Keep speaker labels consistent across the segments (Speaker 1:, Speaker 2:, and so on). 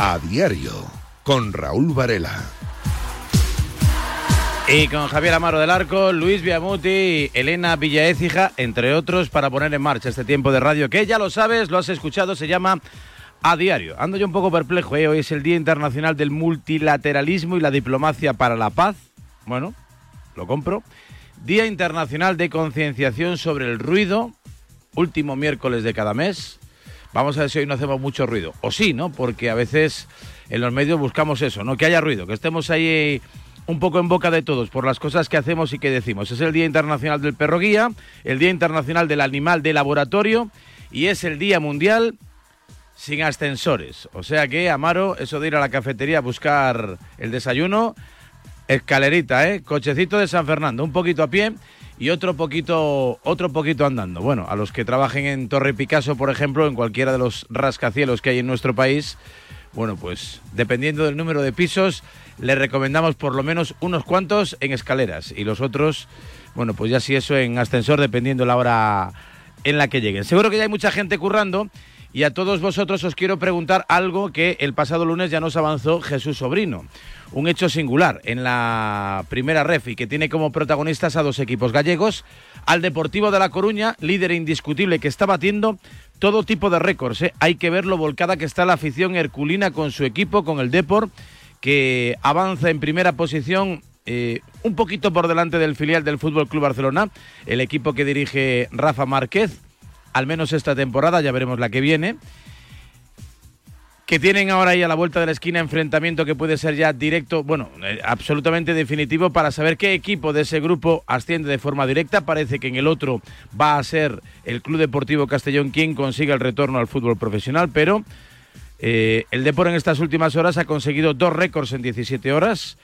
Speaker 1: A Diario, con Raúl Varela.
Speaker 2: Y con Javier Amaro del Arco, Luis Biamuti, Elena Villaécija, entre otros, para poner en marcha este tiempo de radio que ya lo sabes, lo has escuchado, se llama A Diario. Ando yo un poco perplejo, ¿eh? Hoy es el Día Internacional del Multilateralismo y la Diplomacia para la Paz. Bueno, lo compro. Día Internacional de Concienciación sobre el Ruido, último miércoles de cada mes. Vamos a ver si hoy no hacemos mucho ruido. O sí, ¿no? Porque a veces en los medios buscamos eso, ¿no? Que haya ruido, que estemos ahí un poco en boca de todos por las cosas que hacemos y que decimos. Es el Día Internacional del Perro Guía, el Día Internacional del Animal de Laboratorio y es el Día Mundial sin ascensores. O sea que, Amaro, eso de ir a la cafetería a buscar el desayuno, escalerita, cochecito de San Fernando, un poquito a pie y otro poquito andando. Bueno, a los que trabajen en Torre Picasso, por ejemplo, en cualquiera de los rascacielos que hay en nuestro país, bueno, pues dependiendo del número de pisos, les recomendamos por lo menos unos cuantos en escaleras y los otros, bueno, pues ya si eso en ascensor, dependiendo la hora en la que lleguen. Seguro que ya hay mucha gente currando y a todos vosotros os quiero preguntar algo que el pasado lunes ya nos avanzó Jesús Sobrino. Un hecho singular en la primera ref y que tiene como protagonistas a dos equipos gallegos, al Deportivo de La Coruña, líder indiscutible que está batiendo todo tipo de récords. Hay que ver lo volcada que está la afición herculina con su equipo, con el Depor, que avanza en primera posición un poquito por delante del filial del Fútbol Club Barcelona, el equipo que dirige Rafa Márquez, al menos esta temporada, ya veremos la que viene, que tienen ahora ahí a la vuelta de la esquina enfrentamiento que puede ser ya directo, bueno, absolutamente definitivo para saber qué equipo de ese grupo asciende de forma directa. Parece que en el otro va a ser el Club Deportivo Castellón quien consiga el retorno al fútbol profesional, pero el Depor en estas últimas horas ha conseguido 2 récords en 17 horas.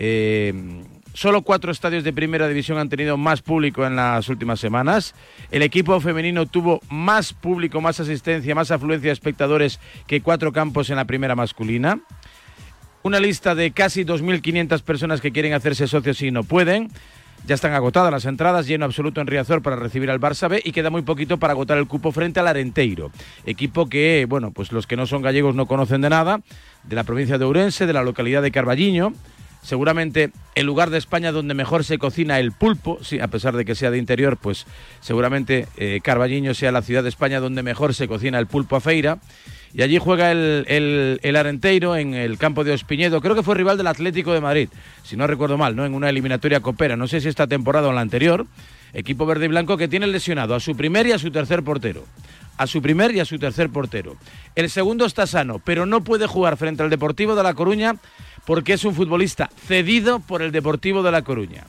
Speaker 2: Solo 4 estadios de primera división han tenido más público en las últimas semanas. El equipo femenino tuvo más público, más asistencia, más afluencia de espectadores que 4 campos en la primera masculina. Una lista de casi 2.500 personas que quieren hacerse socios y no pueden. Ya están agotadas las entradas, lleno absoluto en Riazor para recibir al Barça B y queda muy poquito para agotar el cupo frente al Arenteiro. Equipo que, bueno, pues los que no son gallegos no conocen de nada, de la provincia de Ourense, de la localidad de Carballiño. Seguramente el lugar de España donde mejor se cocina el pulpo, sí, a pesar de que sea de interior, pues seguramente Carballiño sea la ciudad de España donde mejor se cocina el pulpo a feira. Y allí juega el Arenteiro en el campo de Ospiñedo, creo que fue rival del Atlético de Madrid, si no recuerdo mal, ¿no? En una eliminatoria copera, no sé si esta temporada o en la anterior. Equipo verde y blanco que tiene lesionado a su primer y a su tercer portero. A su primer y a su tercer portero. El segundo está sano, pero no puede jugar frente al Deportivo de La Coruña porque es un futbolista cedido por el Deportivo de La Coruña.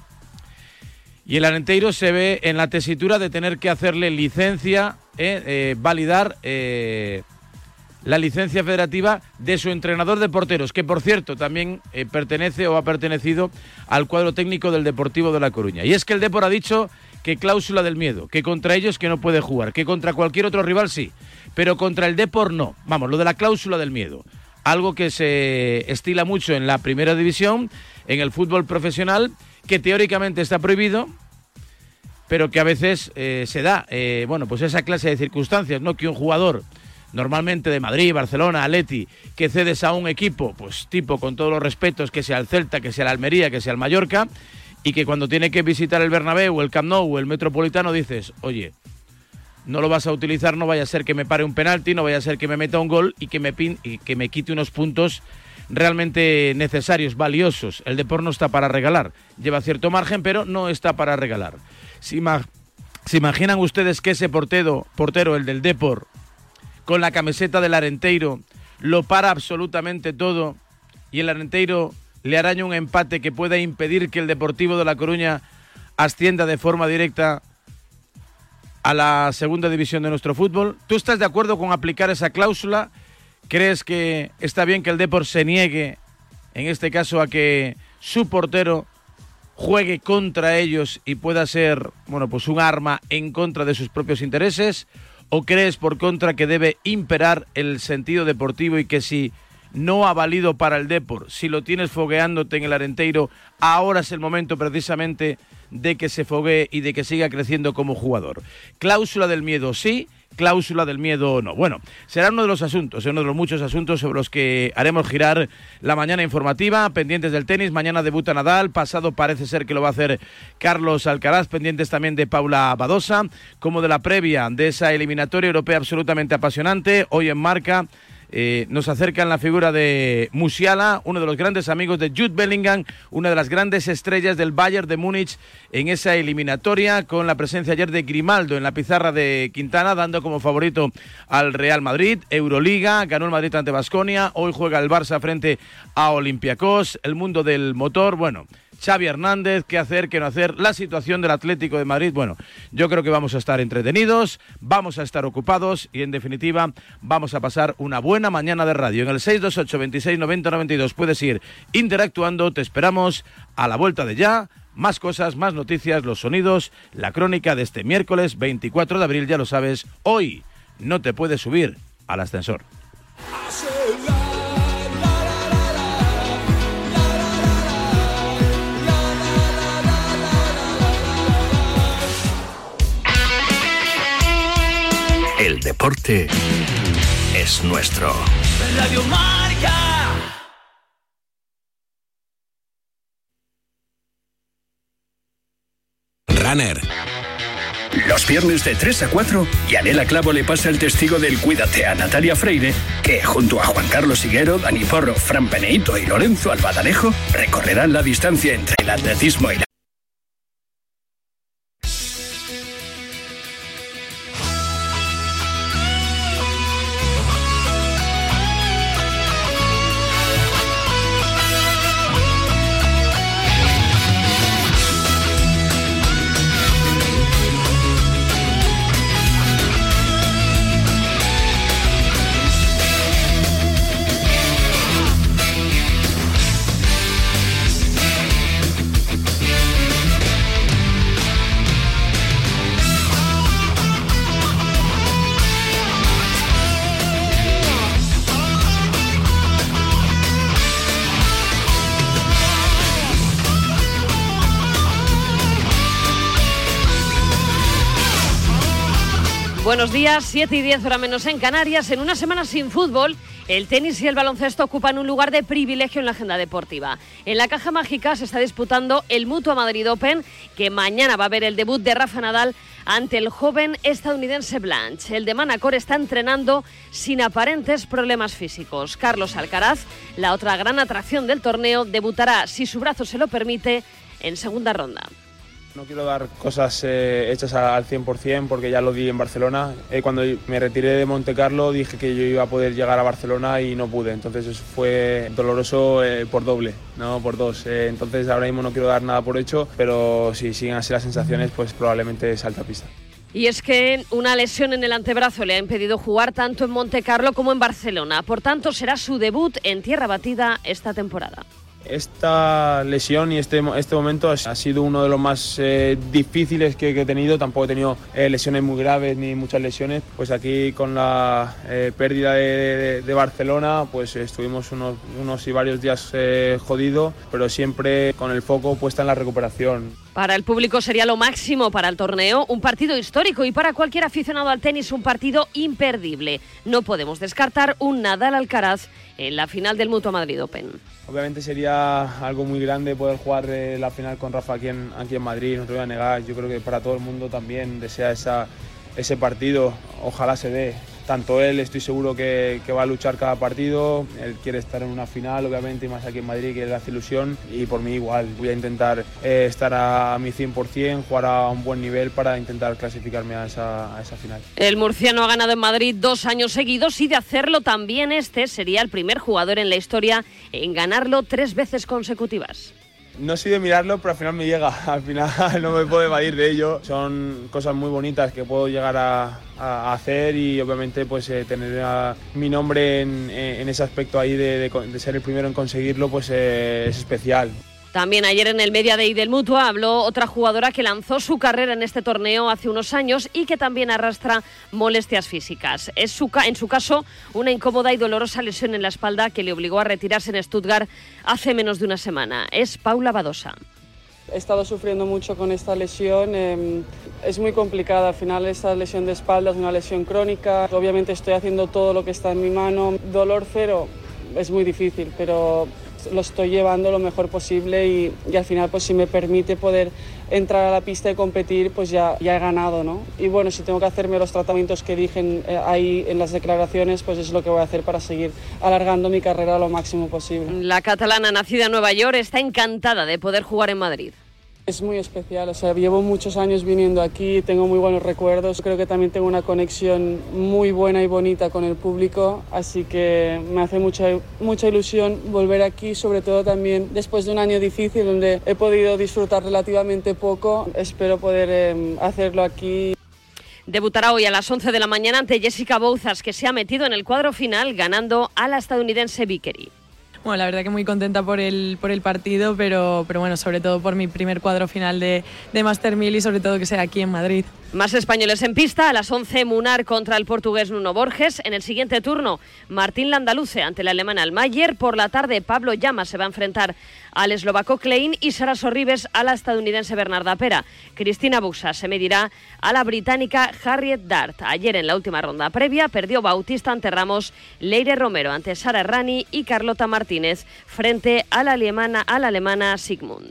Speaker 2: Y el Arenteiro se ve en la tesitura de tener que hacerle licencia, validar la licencia federativa de su entrenador de porteros, que por cierto también pertenece o ha pertenecido al cuadro técnico del Deportivo de La Coruña. Y es que el Depor ha dicho que cláusula del miedo, que contra ellos que no puede jugar, que contra cualquier otro rival sí, pero contra el Depor no. Vamos, lo de la cláusula del miedo. Algo que se estila mucho en la primera división, en el fútbol profesional, que teóricamente está prohibido, pero que a veces se da, bueno, pues esa clase de circunstancias, ¿no? Que un jugador, normalmente de Madrid, Barcelona, Atleti, que cedes a un equipo, pues tipo, con todos los respetos, que sea el Celta, que sea el Almería, que sea el Mallorca, y que cuando tiene que visitar el Bernabéu, el Camp Nou o el Metropolitano dices, oye, no lo vas a utilizar, no vaya a ser que me pare un penalti, no vaya a ser que me meta un gol y que me quite unos puntos realmente necesarios, valiosos. El Depor no está para regalar, lleva cierto margen, pero no está para regalar. ¿Se imaginan ustedes que ese portero, el del Depor, con la camiseta del Arenteiro, lo para absolutamente todo y el Arenteiro le araña un empate que pueda impedir que el Deportivo de La Coruña ascienda de forma directa a la segunda división de nuestro fútbol? ¿Tú estás de acuerdo con aplicar esa cláusula? ¿Crees que está bien que el Depor se niegue, en este caso, a que su portero juegue contra ellos y pueda ser, bueno, pues un arma en contra de sus propios intereses? ¿O crees, por contra, que debe imperar el sentido deportivo y que si no ha valido para el Depor, si lo tienes fogueándote en el Arenteiro, ahora es el momento precisamente de que se foguee y de que siga creciendo como jugador? Cláusula del miedo sí, cláusula del miedo o no. Bueno, será uno de los asuntos, uno de los muchos asuntos sobre los que haremos girar la mañana informativa, pendientes del tenis. Mañana debuta Nadal, pasado parece ser que lo va a hacer Carlos Alcaraz, pendientes también de Paula Badosa, como de la previa de esa eliminatoria europea absolutamente apasionante. Hoy en Marca nos acercan la figura de Musiala, uno de los grandes amigos de Jude Bellingham, una de las grandes estrellas del Bayern de Múnich en esa eliminatoria, con la presencia ayer de Grimaldo en la pizarra de Quintana, dando como favorito al Real Madrid. Euroliga, ganó el Madrid ante Baskonia, hoy juega el Barça frente a Olympiacos. El mundo del motor, bueno, Xavi Hernández, qué hacer, qué no hacer, la situación del Atlético de Madrid. Bueno, yo creo que vamos a estar entretenidos, vamos a estar ocupados y en definitiva vamos a pasar una buena mañana de radio. En el 628 26 90 92 puedes ir interactuando, te esperamos a la vuelta de ya. Más cosas, más noticias, los sonidos, la crónica de este miércoles 24 de abril, ya lo sabes, hoy no te puedes subir al ascensor.
Speaker 3: El deporte es nuestro. Radio Marca. Runner. Los viernes de 3 a 4, Yanela Clavo le pasa el testigo del Cuídate a Natalia Freire, que junto a Juan Carlos Higuero, Dani Porro, Fran Peneito y Lorenzo Albadalejo recorrerán la distancia entre el atletismo y la...
Speaker 4: Buenos días, 7 y 10 hora menos en Canarias. En una semana sin fútbol, el tenis y el baloncesto ocupan un lugar de privilegio en la agenda deportiva. En la Caja Mágica se está disputando el Mutua Madrid Open, que mañana va a ver el debut de Rafa Nadal ante el joven estadounidense Blanche. El de Manacor está entrenando sin aparentes problemas físicos. Carlos Alcaraz, la otra gran atracción del torneo, debutará, si su brazo se lo permite, en segunda ronda.
Speaker 5: No quiero dar cosas hechas al 100% porque ya lo di en Barcelona. Cuando me retiré de Montecarlo dije que yo iba a poder llegar a Barcelona y no pude. Entonces eso fue doloroso por doble, no por dos. Entonces ahora mismo no quiero dar nada por hecho, pero si siguen así las sensaciones, pues probablemente salte a pista.
Speaker 4: Y es que una lesión en el antebrazo le ha impedido jugar tanto en Montecarlo como en Barcelona. Por tanto, será su debut en tierra batida esta temporada.
Speaker 5: Esta lesión y este momento ha sido uno de los más difíciles que he tenido. Tampoco he tenido lesiones muy graves ni muchas lesiones. Pues aquí con la pérdida de Barcelona, pues estuvimos unos y varios días jodidos, pero siempre con el foco puesta en la recuperación.
Speaker 4: Para el público sería lo máximo para el torneo, un partido histórico, y para cualquier aficionado al tenis un partido imperdible. No podemos descartar un Nadal-Alcaraz en la final del Mutua Madrid Open.
Speaker 5: Obviamente sería algo muy grande poder jugar la final con Rafa aquí en Madrid, no te voy a negar. Yo creo que para todo el mundo también desea ese partido, ojalá se dé. Tanto él, estoy seguro que va a luchar cada partido, él quiere estar en una final, obviamente, y más aquí en Madrid, que le hace ilusión, y por mí igual, voy a intentar estar a mi 100%, jugar a un buen nivel para intentar clasificarme a esa final.
Speaker 4: El murciano ha ganado en Madrid 2 años seguidos, y de hacerlo también sería el primer jugador en la historia en ganarlo 3 veces consecutivas.
Speaker 5: No soy de mirarlo, pero al final me llega, al final no me puedo evadir de ello. Son cosas muy bonitas que puedo llegar a hacer, y obviamente pues tener mi nombre en ese aspecto ahí de ser el primero en conseguirlo, pues es especial.
Speaker 4: También ayer en el Media Day del Mutua habló otra jugadora que lanzó su carrera en este torneo hace unos años y que también arrastra molestias físicas. En su caso, una incómoda y dolorosa lesión en la espalda que le obligó a retirarse en Stuttgart hace menos de una semana. Es Paula Badosa.
Speaker 6: He estado sufriendo mucho con esta lesión, es muy complicada, al final esta lesión de espalda es una lesión crónica, obviamente estoy haciendo todo lo que está en mi mano, dolor cero es muy difícil, pero lo estoy llevando lo mejor posible y al final pues si me permite poder entrar a la pista y competir pues ya he ganado, ¿no? Y bueno, si tengo que hacerme los tratamientos que dije ahí en las declaraciones, pues es lo que voy a hacer para seguir alargando mi carrera lo máximo posible.
Speaker 4: La catalana nacida en Nueva York está encantada de poder jugar en Madrid.
Speaker 6: Es muy especial, llevo muchos años viniendo aquí, tengo muy buenos recuerdos, creo que también tengo una conexión muy buena y bonita con el público, así que me hace mucha ilusión volver aquí, sobre todo también después de un año difícil donde he podido disfrutar relativamente poco, espero poder hacerlo aquí.
Speaker 4: Debutará hoy a las 11 de la mañana ante Jessica Bouzas, que se ha metido en el cuadro final ganando a la estadounidense Vickery.
Speaker 7: Bueno, la verdad que muy contenta por el partido, pero bueno, sobre todo por mi primer cuadro final de Master 1000 y sobre todo que sea aquí en Madrid.
Speaker 4: Más españoles en pista, a las 11 Munar contra el portugués Nuno Borges. En el siguiente turno, Martín Landaluce ante el alemán Almayer. Por la tarde, Pablo Llama se va a enfrentar al eslovaco Klein y Sara Sorribes a la estadounidense Bernarda Pera. Cristina Buxa se medirá a la británica Harriet Dart. Ayer en la última ronda previa perdió Bautista ante Ramos, Leire Romero ante Sara Errani y Carlota Martínez frente a la alemana Sigmund.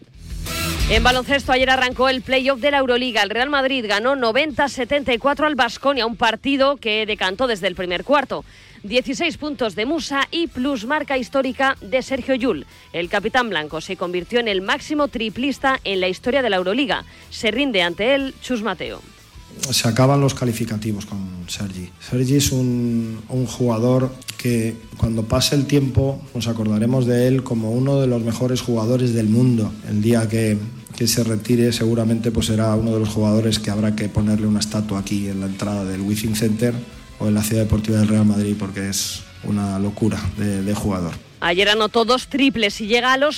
Speaker 4: En baloncesto ayer arrancó el playoff de la Euroliga. El Real Madrid ganó 90-74 al Baskonia, un partido que decantó desde el primer cuarto. 16 puntos de Musa y plusmarca histórica de Sergio Llull. El capitán blanco se convirtió en el máximo triplista en la historia de la Euroliga. Se rinde ante él Chus Mateo.
Speaker 8: Se acaban los calificativos con Sergi. Sergi es un jugador que cuando pase el tiempo nos acordaremos de él como uno de los mejores jugadores del mundo. El día que se retire seguramente pues será uno de los jugadores que habrá que ponerle una estatua aquí en la entrada del Wizzing Center o en la Ciudad Deportiva del Real Madrid porque es una locura de jugador.
Speaker 4: Ayer anotó 2 triples y llega a los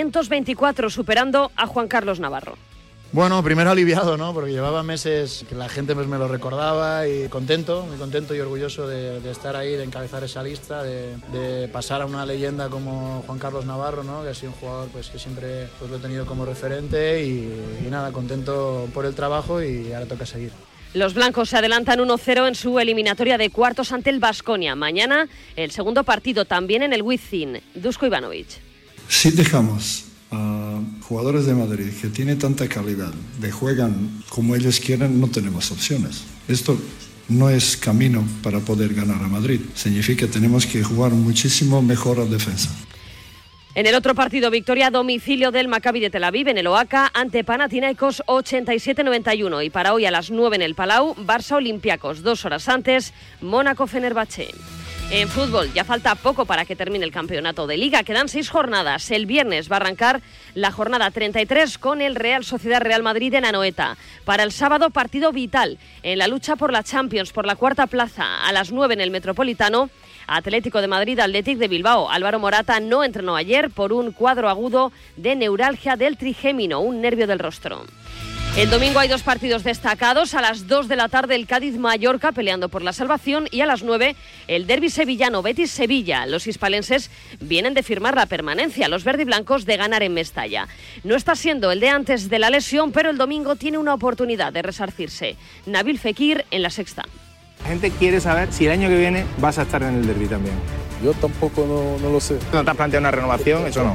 Speaker 4: 624 superando a Juan Carlos Navarro.
Speaker 9: Bueno, primero aliviado, ¿no? Porque llevaba meses que la gente pues me lo recordaba y contento, muy contento y orgulloso de estar ahí, de encabezar esa lista, de pasar a una leyenda como Juan Carlos Navarro, ¿no? Que ha sido un jugador pues que siempre pues, lo he tenido como referente y nada, contento por el trabajo y ahora toca seguir.
Speaker 4: Los blancos se adelantan 1-0 en su eliminatoria de cuartos ante el Baskonia. Mañana el segundo partido también en el Wizzing. Dusko Ivanovic.
Speaker 10: Si dejamos a jugadores de Madrid que tienen tanta calidad, de juegan como ellos quieren, no tenemos opciones. Esto no es camino para poder ganar a Madrid. Significa que tenemos que jugar muchísimo mejor a defensa.
Speaker 4: En el otro partido, victoria a domicilio del Maccabi de Tel Aviv en el Oaca ante Panathinaikos 87-91. Y para hoy a las 9 en el Palau, Barça Olympiacos. 2 horas antes, Mónaco-Fenerbahce. En fútbol, ya falta poco para que termine el campeonato de Liga. Quedan 6 jornadas. El viernes va a arrancar la jornada 33 con el Real Sociedad Real Madrid en Anoeta. Para el sábado, partido vital en la lucha por la Champions, por la 4ª plaza. A las 9 en el Metropolitano, Atlético de Madrid, Athletic de Bilbao. Álvaro Morata no entrenó ayer por un cuadro agudo de neuralgia del trigémino, un nervio del rostro. El domingo hay 2 partidos destacados. A las 2 de la tarde el Cádiz-Mallorca peleando por la salvación y a las 9 el derbi sevillano Betis-Sevilla. Los hispalenses vienen de firmar la permanencia, los verdiblancos de ganar en Mestalla. No está siendo el de antes de la lesión, pero el domingo tiene una oportunidad de resarcirse. Nabil Fekir en La Sexta.
Speaker 11: La gente quiere saber si el año que viene vas a estar en el derbi también.
Speaker 12: Yo tampoco no lo sé.
Speaker 11: ¿No te has planteado una renovación? Eso no.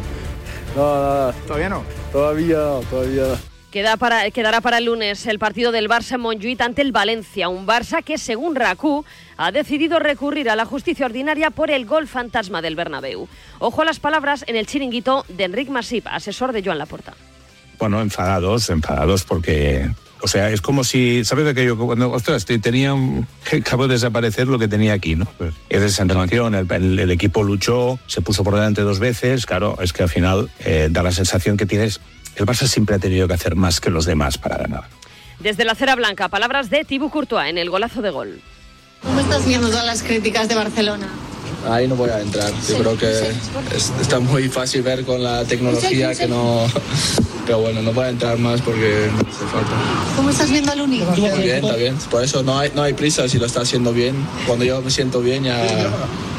Speaker 12: No.
Speaker 11: ¿Todavía no?
Speaker 12: Todavía no.
Speaker 4: Quedará para el lunes el partido del Barça en Montjuïc ante el Valencia. Un Barça que, según RACU, ha decidido recurrir a la justicia ordinaria por el gol fantasma del Bernabéu. Ojo a las palabras en el chiringuito de Enric Masip, asesor de Joan Laporta.
Speaker 13: Bueno, enfadados porque... O sea, es como si, ¿sabes aquello? Cuando, ostras, acabo de desaparecer lo que tenía aquí, ¿no? Pues, es desentonación, el equipo luchó, se puso por delante 2 veces, claro, es que al final da la sensación que tienes... El Barça siempre ha tenido que hacer más que los demás para ganar.
Speaker 4: Desde la Cera Blanca, palabras de Thibaut Courtois en el golazo de gol.
Speaker 14: ¿Cómo estás viendo todas las críticas de Barcelona?
Speaker 15: Ahí no voy a entrar. Yo creo que está muy fácil ver con la tecnología que no... Pero bueno, no voy a entrar más porque no hace falta.
Speaker 14: ¿Cómo estás viendo al Uni?
Speaker 15: Está bien. Por eso no hay prisa si lo está haciendo bien. Cuando yo me siento bien ya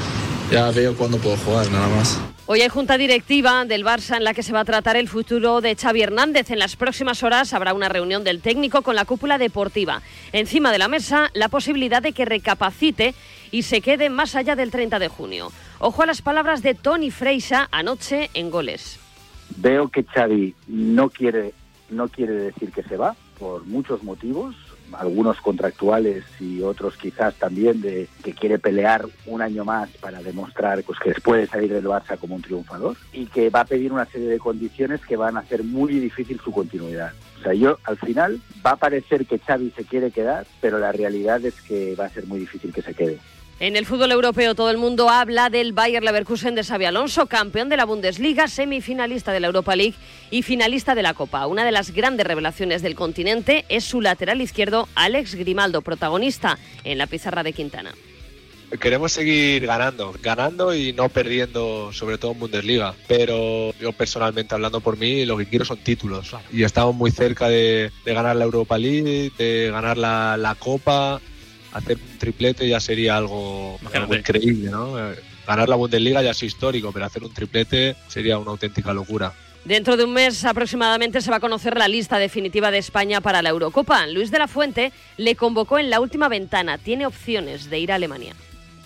Speaker 15: ya veo cuándo puedo jugar, nada más.
Speaker 4: Hoy hay junta directiva del Barça en la que se va a tratar el futuro de Xavi Hernández. En las próximas horas habrá una reunión del técnico con la cúpula deportiva. Encima de la mesa, la posibilidad de que recapacite y se quede más allá del 30 de junio. Ojo a las palabras de Toni Freixa anoche en Goles.
Speaker 16: Veo que Xavi no quiere decir que se va, por muchos motivos, algunos contractuales y otros quizás también de que quiere pelear un año más para demostrar pues, que puede salir del Barça como un triunfador y que va a pedir una serie de condiciones que van a hacer muy difícil su continuidad. O sea, al final va a parecer que Xavi se quiere quedar, pero la realidad es que va a ser muy difícil que se quede.
Speaker 4: En el fútbol europeo todo el mundo habla del Bayer Leverkusen de Xabi Alonso, campeón de la Bundesliga, semifinalista de la Europa League y finalista de la Copa. Una de las grandes revelaciones del continente es su lateral izquierdo, Alex Grimaldo, protagonista en la pizarra de Quintana.
Speaker 17: Queremos seguir ganando y no perdiendo, sobre todo en Bundesliga. Pero yo personalmente, hablando por mí, lo que quiero son títulos. Y estamos muy cerca de ganar la Europa League, de ganar la Copa. Hacer un triplete ya sería algo increíble, ¿no? Ganar la Bundesliga ya es histórico, pero hacer un triplete sería una auténtica locura.
Speaker 4: Dentro de un mes aproximadamente se va a conocer la lista definitiva de España para la Eurocopa. Luis de la Fuente le convocó en la última ventana. Tiene opciones de ir a Alemania.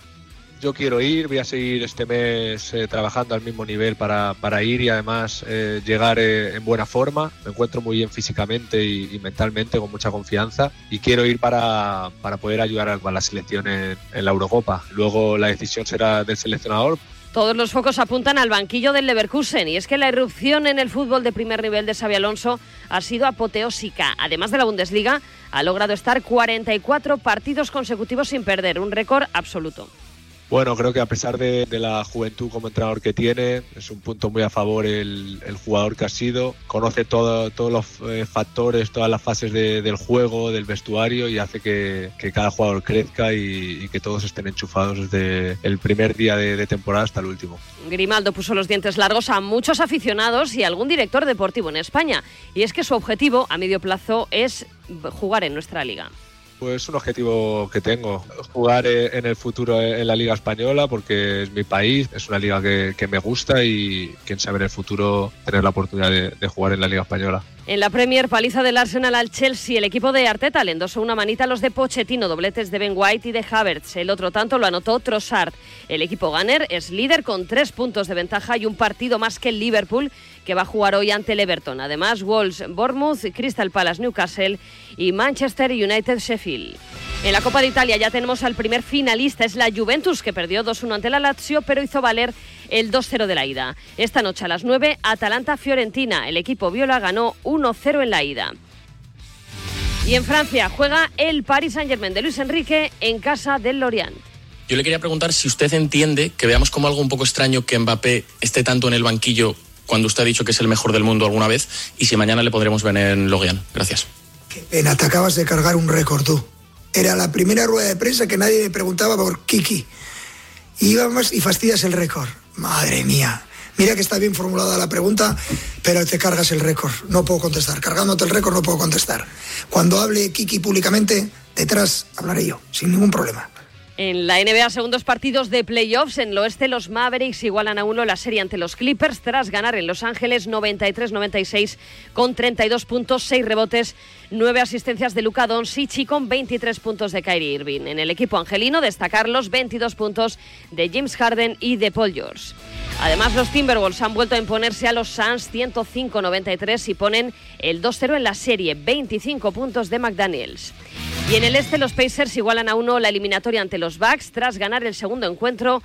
Speaker 17: Yo quiero ir, voy a seguir este mes trabajando al mismo nivel para ir y además llegar en buena forma. Me encuentro muy bien físicamente y mentalmente, con mucha confianza, y quiero ir para poder ayudar a la selección en la Eurocopa. Luego la decisión será del seleccionador.
Speaker 4: Todos los focos apuntan al banquillo del Leverkusen y es que la irrupción en el fútbol de primer nivel de Xabi Alonso ha sido apoteósica. Además de la Bundesliga, ha logrado estar 44 partidos consecutivos sin perder, un récord absoluto.
Speaker 17: Bueno, creo que a pesar de la juventud como entrenador que tiene, es un punto muy a favor el jugador que ha sido. Conoce todos los factores, todas las fases del juego, del vestuario, y hace que cada jugador crezca y que todos estén enchufados desde el primer día de temporada hasta el último.
Speaker 4: Grimaldo puso los dientes largos a muchos aficionados y a algún director deportivo en España. Y es que su objetivo a medio plazo es jugar en nuestra liga.
Speaker 17: Pues un objetivo que tengo, jugar en el futuro en la Liga Española, porque es mi país, es una liga que me gusta y quién sabe en el futuro tener la oportunidad de jugar en la Liga Española.
Speaker 4: En la Premier, paliza del Arsenal al Chelsea. El equipo de Arteta le endosó una manita a los de Pochettino, dobletes de Ben White y de Havertz. El otro tanto lo anotó Trossard. El equipo Gunner es líder con 3 puntos de ventaja y un partido más que el Liverpool, que va a jugar hoy ante el Everton. Además, Wolves, Bournemouth, Crystal Palace, Newcastle y Manchester United, Sheffield. En la Copa de Italia ya tenemos al primer finalista, es la Juventus, que perdió 2-1 ante la Lazio, pero hizo valer el 2-0 de la ida. Esta noche a las 9, Atalanta-Fiorentina. El equipo viola ganó 1-0 en la ida. Y en Francia juega el Paris Saint-Germain de Luis Enrique en casa del Lorient.
Speaker 18: Yo le quería preguntar si usted entiende que veamos como algo un poco extraño que Mbappé esté tanto en el banquillo cuando usted ha dicho que es el mejor del mundo alguna vez, y si mañana le podremos ver en Lorient. Gracias.
Speaker 19: Qué pena, te acabas de cargar un récord tú. Era la primera rueda de prensa que nadie me preguntaba por Kiki. Y íbamos y fastidias el récord. Madre mía. Mira que está bien formulada la pregunta, pero te cargas el récord. No puedo contestar. Cargándote el récord no puedo contestar. Cuando hable Kiki públicamente, detrás hablaré yo, sin ningún problema.
Speaker 4: En la NBA, segundos partidos de playoffs. En el oeste, los Mavericks igualan a 1 la serie ante los Clippers tras ganar en Los Ángeles 93-96 con 32 puntos, 6 rebotes, 9 asistencias de Luka Doncic y con 23 puntos de Kyrie Irving. En el equipo angelino, destacar los 22 puntos de James Harden y de Paul George. Además, los Timberwolves han vuelto a imponerse a los Suns 105-93 y ponen el 2-0 en la serie, 25 puntos de McDaniels. Y en el este, los Pacers igualan a 1 la eliminatoria ante los Bucks tras ganar el segundo encuentro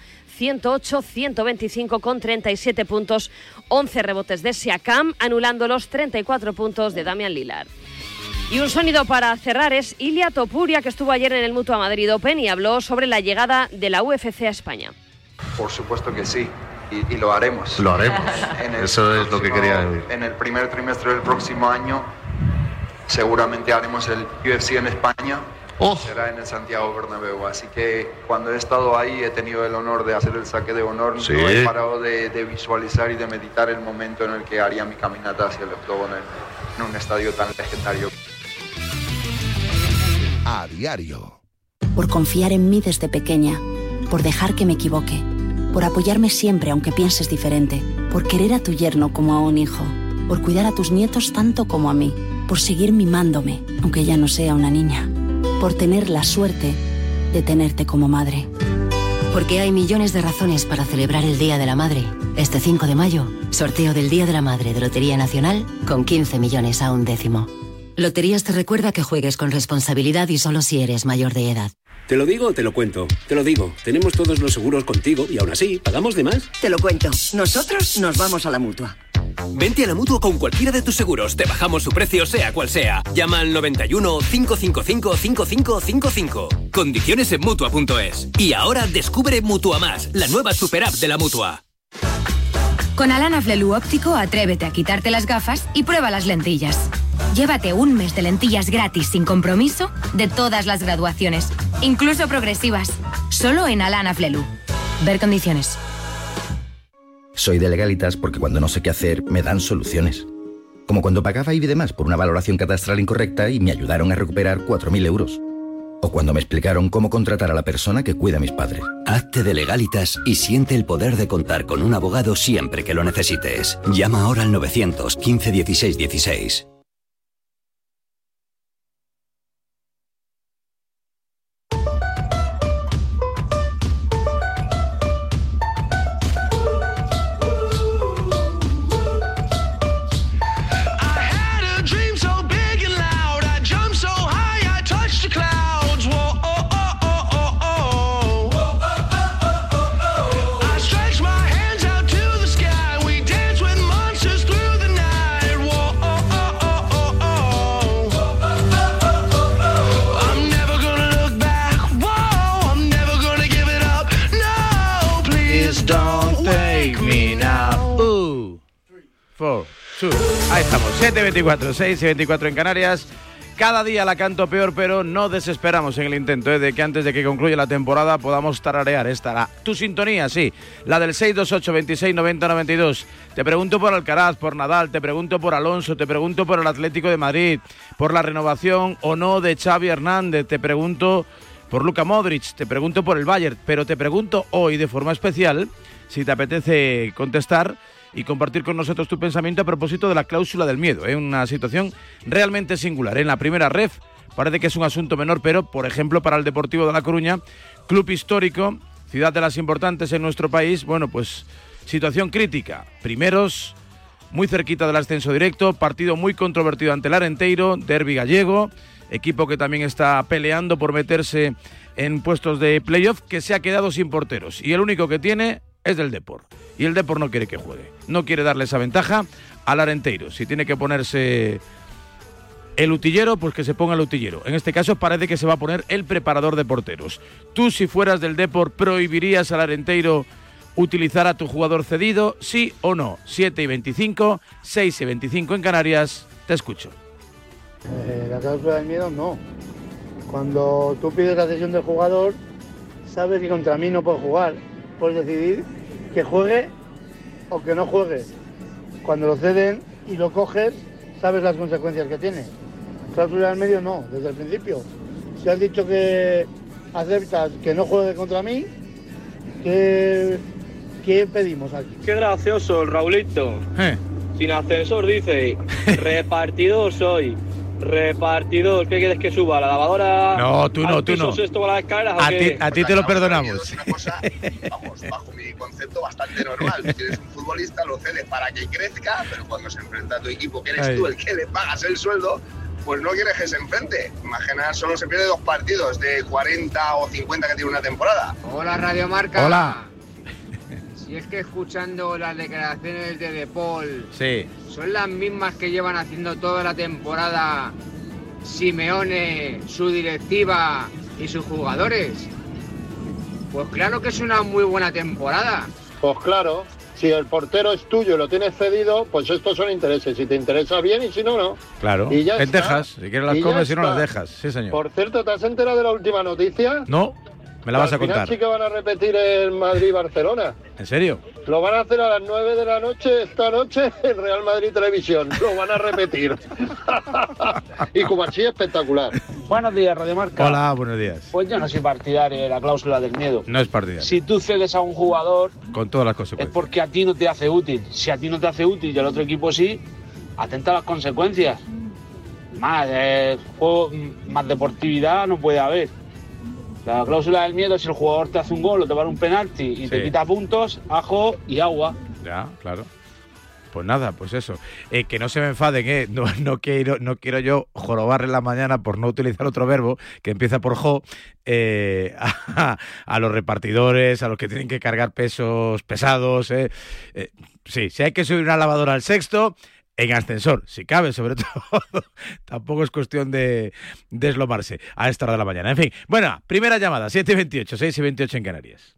Speaker 4: 108-125 con 37 puntos, 11 rebotes de Siakam, anulando los 34 puntos de Damian Lillard. Y un sonido para cerrar es Ilia Topuria, que estuvo ayer en el Mutua Madrid Open y habló sobre la llegada de la UFC a España.
Speaker 20: Por supuesto que sí. Y lo haremos.
Speaker 21: Lo haremos. Eso es lo que quería decir.
Speaker 20: En el primer trimestre del próximo año seguramente haremos el UFC en España. Será en el Santiago Bernabéu. Así que cuando he estado ahí he tenido el honor de hacer el saque de honor.
Speaker 21: Sí.
Speaker 20: No he parado de visualizar y de meditar el momento en el que haría mi caminata hacia el octógono en un estadio tan legendario.
Speaker 1: A diario.
Speaker 22: Por confiar en mí desde pequeña, por dejar que me equivoque,
Speaker 2: por apoyarme siempre aunque pienses diferente, por querer a tu yerno como a un hijo, por cuidar a tus nietos tanto como a mí, por seguir mimándome aunque ya no sea una niña, por tener la suerte de tenerte como madre.
Speaker 22: Porque hay millones de razones para celebrar el Día de la Madre. Este 5 de mayo, sorteo del Día de la Madre de Lotería Nacional con 15 millones a un décimo. Loterías te recuerda que juegues con responsabilidad y solo si eres mayor de edad.
Speaker 23: ¿Te lo digo o te lo cuento? Te lo digo. Tenemos todos los seguros contigo y aún así, ¿pagamos de más?
Speaker 24: Te lo cuento. Nosotros nos vamos a la Mutua.
Speaker 25: Vente a la Mutua con cualquiera de tus seguros. Te bajamos su precio sea cual sea. Llama al 91 555 5555. Condiciones en Mutua.es. Y ahora descubre Mutua Más, la nueva super app de la Mutua.
Speaker 26: Con Alana Flelu Óptico, atrévete a quitarte las gafas y prueba las lentillas. Llévate un mes de lentillas gratis sin compromiso de todas las graduaciones, incluso progresivas. Solo en Alana Flelu. Ver condiciones.
Speaker 27: Soy de Legalitas porque cuando no sé qué hacer, me dan soluciones. Como cuando pagaba IBI de más por una valoración catastral incorrecta y me ayudaron a recuperar 4.000 euros. O cuando me explicaron cómo contratar a la persona que cuida a mis padres.
Speaker 28: Hazte de Legalitas y siente el poder de contar con un abogado siempre que lo necesites. Llama ahora al 915 16 16.
Speaker 29: Ahí estamos, 7:24, 6:24 en Canarias. Cada día la canto peor, pero no desesperamos en el intento de que antes de que concluya la temporada podamos tararear esta. Tu sintonía, sí, la del 628 26 90 92. Te pregunto por Alcaraz, por Nadal, te pregunto por Alonso, te pregunto por el Atlético de Madrid, por la renovación o no de Xavi Hernández, te pregunto por Luka Modric, te pregunto por el Bayern, pero te pregunto hoy de forma especial, si te apetece contestar y compartir con nosotros tu pensamiento a propósito de la cláusula del miedo. Una situación realmente singular. En la primera ref parece que es un asunto menor, pero, por ejemplo, para el Deportivo de La Coruña, club histórico, ciudad de las importantes en nuestro país, bueno, pues situación crítica. Primeros, muy cerquita del ascenso directo, partido muy controvertido ante el Arenteiro, derbi gallego, equipo que también está peleando por meterse en puestos de playoff, que se ha quedado sin porteros. Y el único que tiene es del Depor. Y el Depor no quiere que juegue. No quiere darle esa ventaja al Arenteiro. Si tiene que ponerse el utillero, pues que se ponga el utillero. En este caso parece que se va a poner el preparador de porteros. Tú, si fueras del Depor, ¿prohibirías al Arenteiro utilizar a tu jugador cedido? ¿Sí o no? 7:25, 6:25 en Canarias. Te escucho.
Speaker 30: La cláusula del miedo, no. Cuando tú pides la cesión del jugador, sabes que contra mí no puedes jugar. Puedes decidir que juegue o que no juegue. Cuando lo ceden y lo coges, sabes las consecuencias que tiene. Cláusula del medio no, desde el principio. Si has dicho que aceptas que no juegue contra mí, ¿qué pedimos aquí?
Speaker 31: Qué gracioso el Raulito. Sin ascensor dice, repartidor soy. Repartidor, ¿qué quieres que suba? ¿La lavadora?
Speaker 29: No, tú no, tú no.
Speaker 31: Esto con las escaleras, ¿o qué?
Speaker 29: A ti te lo perdonamos.
Speaker 32: Es una cosa, vamos, bajo mi concepto bastante normal. Si tienes un futbolista, lo cedes para que crezca, pero cuando se enfrenta a tu equipo, que eres tú el que le pagas el sueldo, pues no quieres que se enfrente. Imagina, solo se pierde 2 partidos de 40 o 50 que tiene una temporada.
Speaker 33: Hola, Radio Marca.
Speaker 29: Hola.
Speaker 33: Si es que escuchando las declaraciones de De Paul,
Speaker 29: sí,
Speaker 33: son las mismas que llevan haciendo toda la temporada Simeone, su directiva y sus jugadores, pues claro que es una muy buena temporada.
Speaker 30: Pues claro, si el portero es tuyo y lo tienes cedido, pues estos son intereses. Si te interesa bien y si no, no.
Speaker 29: Claro,
Speaker 30: y ya
Speaker 29: lentejas, si quieres las comes, si no las dejas. Sí, señor.
Speaker 30: Por cierto, ¿te has enterado de la última noticia?
Speaker 29: No. Me la vas a contar.
Speaker 3: Al final sí que van a repetir el Madrid-Barcelona.
Speaker 29: ¿En serio?
Speaker 3: Lo van a hacer a las 9 de la noche, esta noche, en Real Madrid Televisión. Lo van a repetir. Y como así, espectacular.
Speaker 5: Buenos días, Radio Marca.
Speaker 29: Hola, buenos días.
Speaker 5: Pues yo no soy partidario de la cláusula del miedo.
Speaker 29: No es partidario.
Speaker 5: Si tú cedes a un jugador...
Speaker 29: Con todas las consecuencias.
Speaker 5: Es porque a ti no te hace útil. Si a ti no te hace útil y al otro equipo sí, atenta a las consecuencias. Más, juego, más deportividad no puede haber. La cláusula del miedo es si el jugador te hace un gol o te va a dar un penalti y te quita puntos, ajo y agua.
Speaker 29: Ya, claro. Pues nada, pues eso. Que no se me enfaden, no quiero yo jorobarle la mañana por no utilizar otro verbo que empieza por jo, a los repartidores, a los que tienen que cargar pesos pesados. Sí, si hay que subir una lavadora al sexto, en ascensor, si cabe, sobre todo. Tampoco es cuestión de deslomarse a esta hora de la mañana. En fin, bueno, primera llamada, 7:28, 6:28 en Canarias.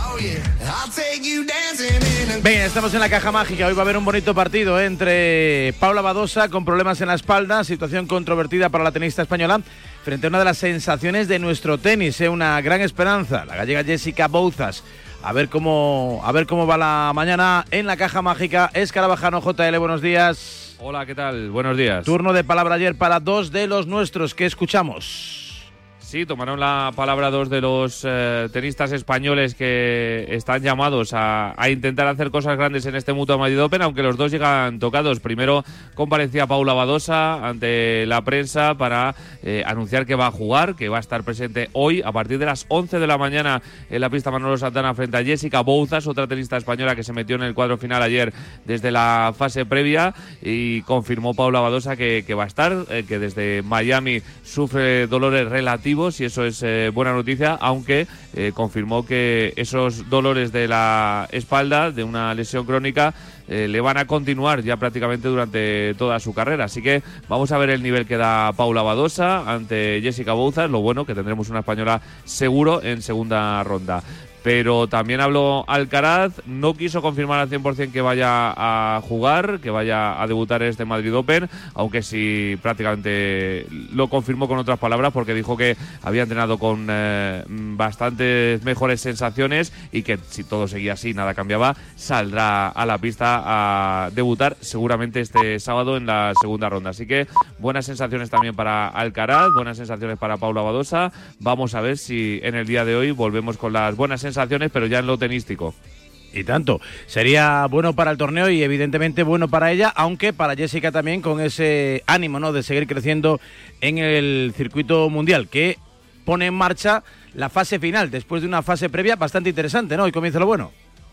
Speaker 29: Venga, estamos en la caja mágica. Hoy va a haber un bonito partido entre Paula Badosa, con problemas en la espalda, situación controvertida para la tenista española, frente a una de las sensaciones de nuestro tenis, una gran esperanza, la gallega Jessica Bouzas. A ver cómo va la mañana en la caja mágica. Escarabajano, JL, buenos días.
Speaker 6: Hola, ¿qué tal? Buenos días.
Speaker 29: Turno de palabra ayer para dos de los nuestros. ¿Qué escuchamos?
Speaker 6: Sí, tomaron la palabra dos de los tenistas españoles que están llamados a intentar hacer cosas grandes en este Mutua Madrid Open, aunque los dos llegan tocados. Primero comparecía Paula Badosa ante la prensa para anunciar que va a jugar, que va a estar presente hoy a partir de las 11 de la mañana en la pista Manolo Santana frente a Jessica Bouzas, otra tenista española que se metió en el cuadro final ayer desde la fase previa, y confirmó Paula Badosa que va a estar, que desde Miami sufre dolores relativos, y eso es buena noticia, aunque confirmó que esos dolores de la espalda, de una lesión crónica, le van a continuar ya prácticamente durante toda su carrera. Así que vamos a ver el nivel que da Paula Badosa ante Jessica Bouzas. Lo bueno, que tendremos una española seguro en segunda ronda. Pero también habló Alcaraz, no quiso confirmar al 100% que vaya a jugar, que vaya a debutar en este Madrid Open, aunque sí prácticamente lo confirmó con otras palabras, porque dijo que había entrenado con bastantes mejores sensaciones y que si todo seguía así, nada cambiaba, saldrá a la pista a debutar seguramente este sábado en la segunda ronda. Así que buenas sensaciones también para Alcaraz, buenas sensaciones para Paula Badosa. Vamos a ver si en el día de hoy volvemos con las buenas sensaciones, pero ya en lo tenístico.
Speaker 29: Y tanto. Sería bueno para el torneo y evidentemente bueno para ella, aunque para Jessica también, con ese ánimo, ¿no?, de seguir creciendo en el circuito mundial, que pone en marcha la fase final, después de una fase previa bastante interesante, ¿no? Y comienza lo bueno.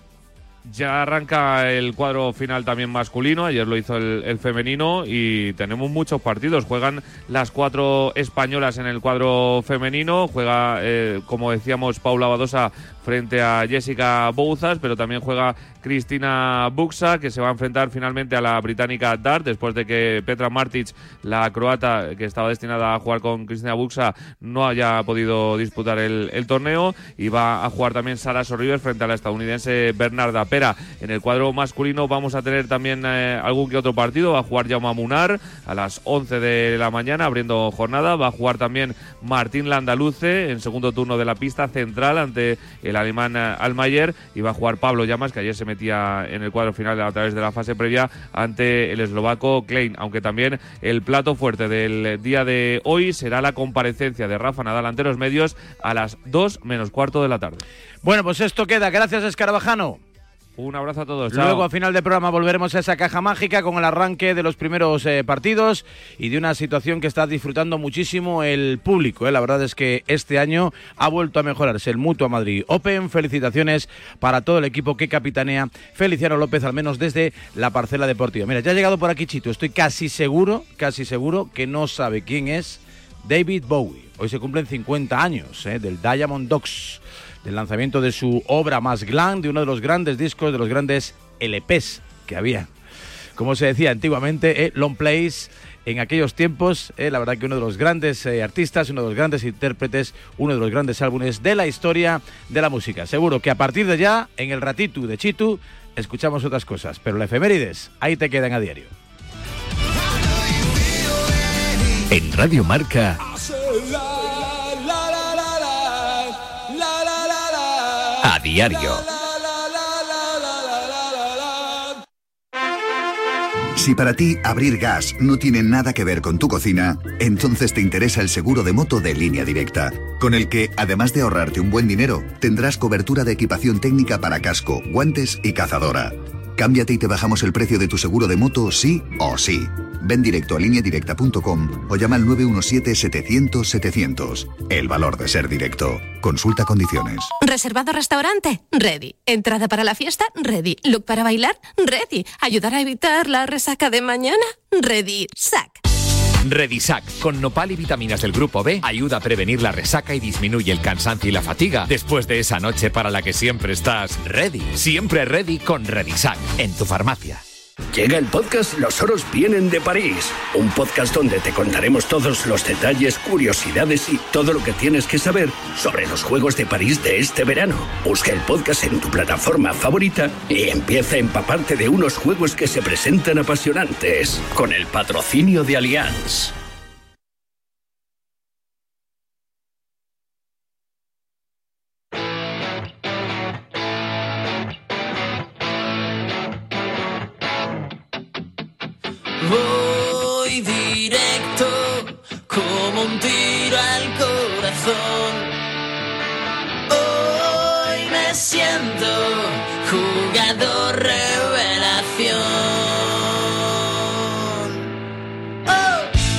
Speaker 6: Ya arranca el cuadro final también masculino, ayer lo hizo el femenino y tenemos muchos partidos. Juegan las 4 españolas en el cuadro femenino, juega, como decíamos, Paula Badosa frente a Jessica Bouzas, pero también juega Cristina Buxa, que se va a enfrentar finalmente a la británica Dart, después de que Petra Martic, la croata, que estaba destinada a jugar con Cristina Buxa, no haya podido disputar el torneo, y va a jugar también Sara Sorribes frente a la estadounidense Bernarda Pera. En el cuadro masculino vamos a tener también algún que otro partido. Va a jugar Jaume Munar a las 11 de la mañana, abriendo jornada. Va a jugar también Martín Landaluce en segundo turno de la pista central ante el alemán Almayer, y va a jugar Pablo Llamas, que ayer se metía en el cuadro final a través de la fase previa, ante el eslovaco Klein. Aunque también el plato fuerte del día de hoy será la comparecencia de Rafa Nadal ante los medios a las 2 menos cuarto de la tarde.
Speaker 29: Bueno, pues esto queda. Gracias, Escarabajano.
Speaker 6: Un abrazo a todos. Chao.
Speaker 29: Luego, a final del programa, volveremos a esa caja mágica con el arranque de los primeros partidos y de una situación que está disfrutando muchísimo el público. La verdad es que este año ha vuelto a mejorarse el Mutua Madrid Open. Felicitaciones para todo el equipo que capitanea Feliciano López, al menos desde la parcela deportiva. Mira, ya ha llegado por aquí Chito. Estoy casi seguro que no sabe quién es David Bowie. Hoy se cumplen 50 años del Diamond Dogs, del lanzamiento de su obra más glam, de uno de los grandes discos, de los grandes LPs que había. Como se decía antiguamente, long plays en aquellos tiempos, la verdad que uno de los grandes artistas, uno de los grandes intérpretes, uno de los grandes álbumes de la historia de la música. Seguro que a partir de ya, en el ratitu de Chitu, escuchamos otras cosas, pero la efemérides, ahí te quedan a diario.
Speaker 28: En Radio Marca,
Speaker 7: diario.
Speaker 8: Si para ti abrir gas no tiene nada que ver con tu cocina, entonces te interesa el seguro de moto de Línea Directa, con el que, además de ahorrarte un buen dinero, tendrás cobertura de equipación técnica para casco, guantes y cazadora. Cámbiate y te bajamos el precio de tu seguro de moto sí o sí. Ven directo a lineadirecta.com o llama al 917-700-700. El valor de ser directo. Consulta condiciones.
Speaker 9: ¿Reservado restaurante? Ready. ¿Entrada para la fiesta? Ready. ¿Look para bailar? Ready. ¿Ayudar a evitar la resaca de mañana? Ready. ¡Sac!
Speaker 7: Redisac, con nopal y vitaminas del grupo B, ayuda a prevenir la resaca y disminuye el cansancio y la fatiga después de esa noche para la que siempre estás ready. Siempre ready con Redisac, en tu farmacia.
Speaker 10: Llega el podcast Los oros vienen de París, un podcast donde te contaremos todos los detalles, curiosidades y todo lo que tienes que saber sobre los Juegos de París de este verano. Busca el podcast en tu plataforma favorita y empieza a empaparte de unos juegos que se presentan apasionantes, con el patrocinio de Allianz.
Speaker 11: Voy directo como un tiro al corazón. Hoy me siento jugador revelación. Oh.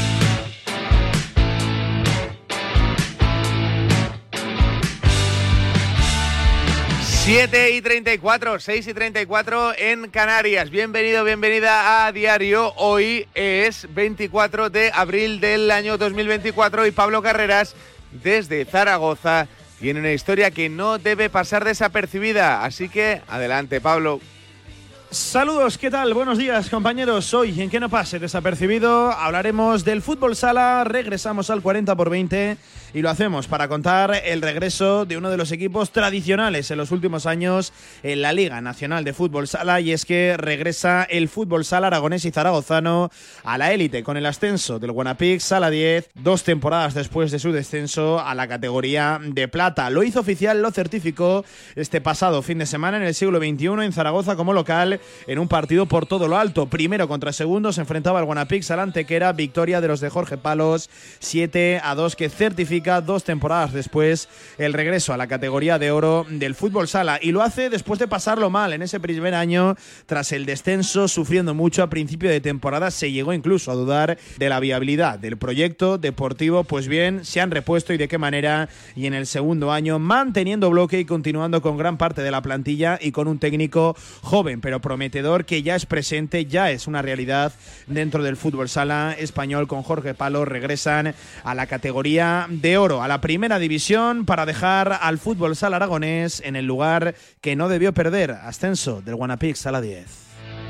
Speaker 29: 7:34, 6:34 en Canarias. Bienvenido, bienvenida a Diario. Hoy es 24 de abril del año 2024 y Pablo Carreras, desde Zaragoza, tiene una historia que no debe pasar desapercibida. Así que, adelante, Pablo.
Speaker 12: Saludos, ¿qué tal? Buenos días, compañeros. Hoy, en Que no pase desapercibido, hablaremos del fútbol sala. Regresamos al 40x20 y lo hacemos para contar el regreso de uno de los equipos tradicionales en los últimos años en la Liga Nacional de Fútbol Sala, y es que regresa el fútbol sala aragonés y zaragozano a la élite con el ascenso del Guanapix Sala 10, 2 temporadas después de su descenso a la categoría de plata. Lo hizo oficial, lo certificó este pasado fin de semana en el siglo XXI en Zaragoza como local, en un partido por todo lo alto. Primero contra segundo se enfrentaba el Guanapix al Antequera, victoria de los de Jorge Palos 7-2, que certifica 2 temporadas después el regreso a la categoría de oro del fútbol sala, y lo hace después de pasarlo mal en ese primer año tras el descenso, sufriendo mucho a principio de temporada. Se llegó incluso a dudar de la viabilidad del proyecto deportivo. Pues bien, se han repuesto, y de qué manera, y en el segundo año manteniendo bloque y continuando con gran parte de la plantilla y con un técnico joven pero prometedor que ya es presente, ya es una realidad dentro del fútbol sala español. Con Jorge Palos regresan a la categoría de oro, a la primera división, para dejar al fútbol sala aragonés en el lugar que no debió perder, ascenso del Guanapix Sala 10.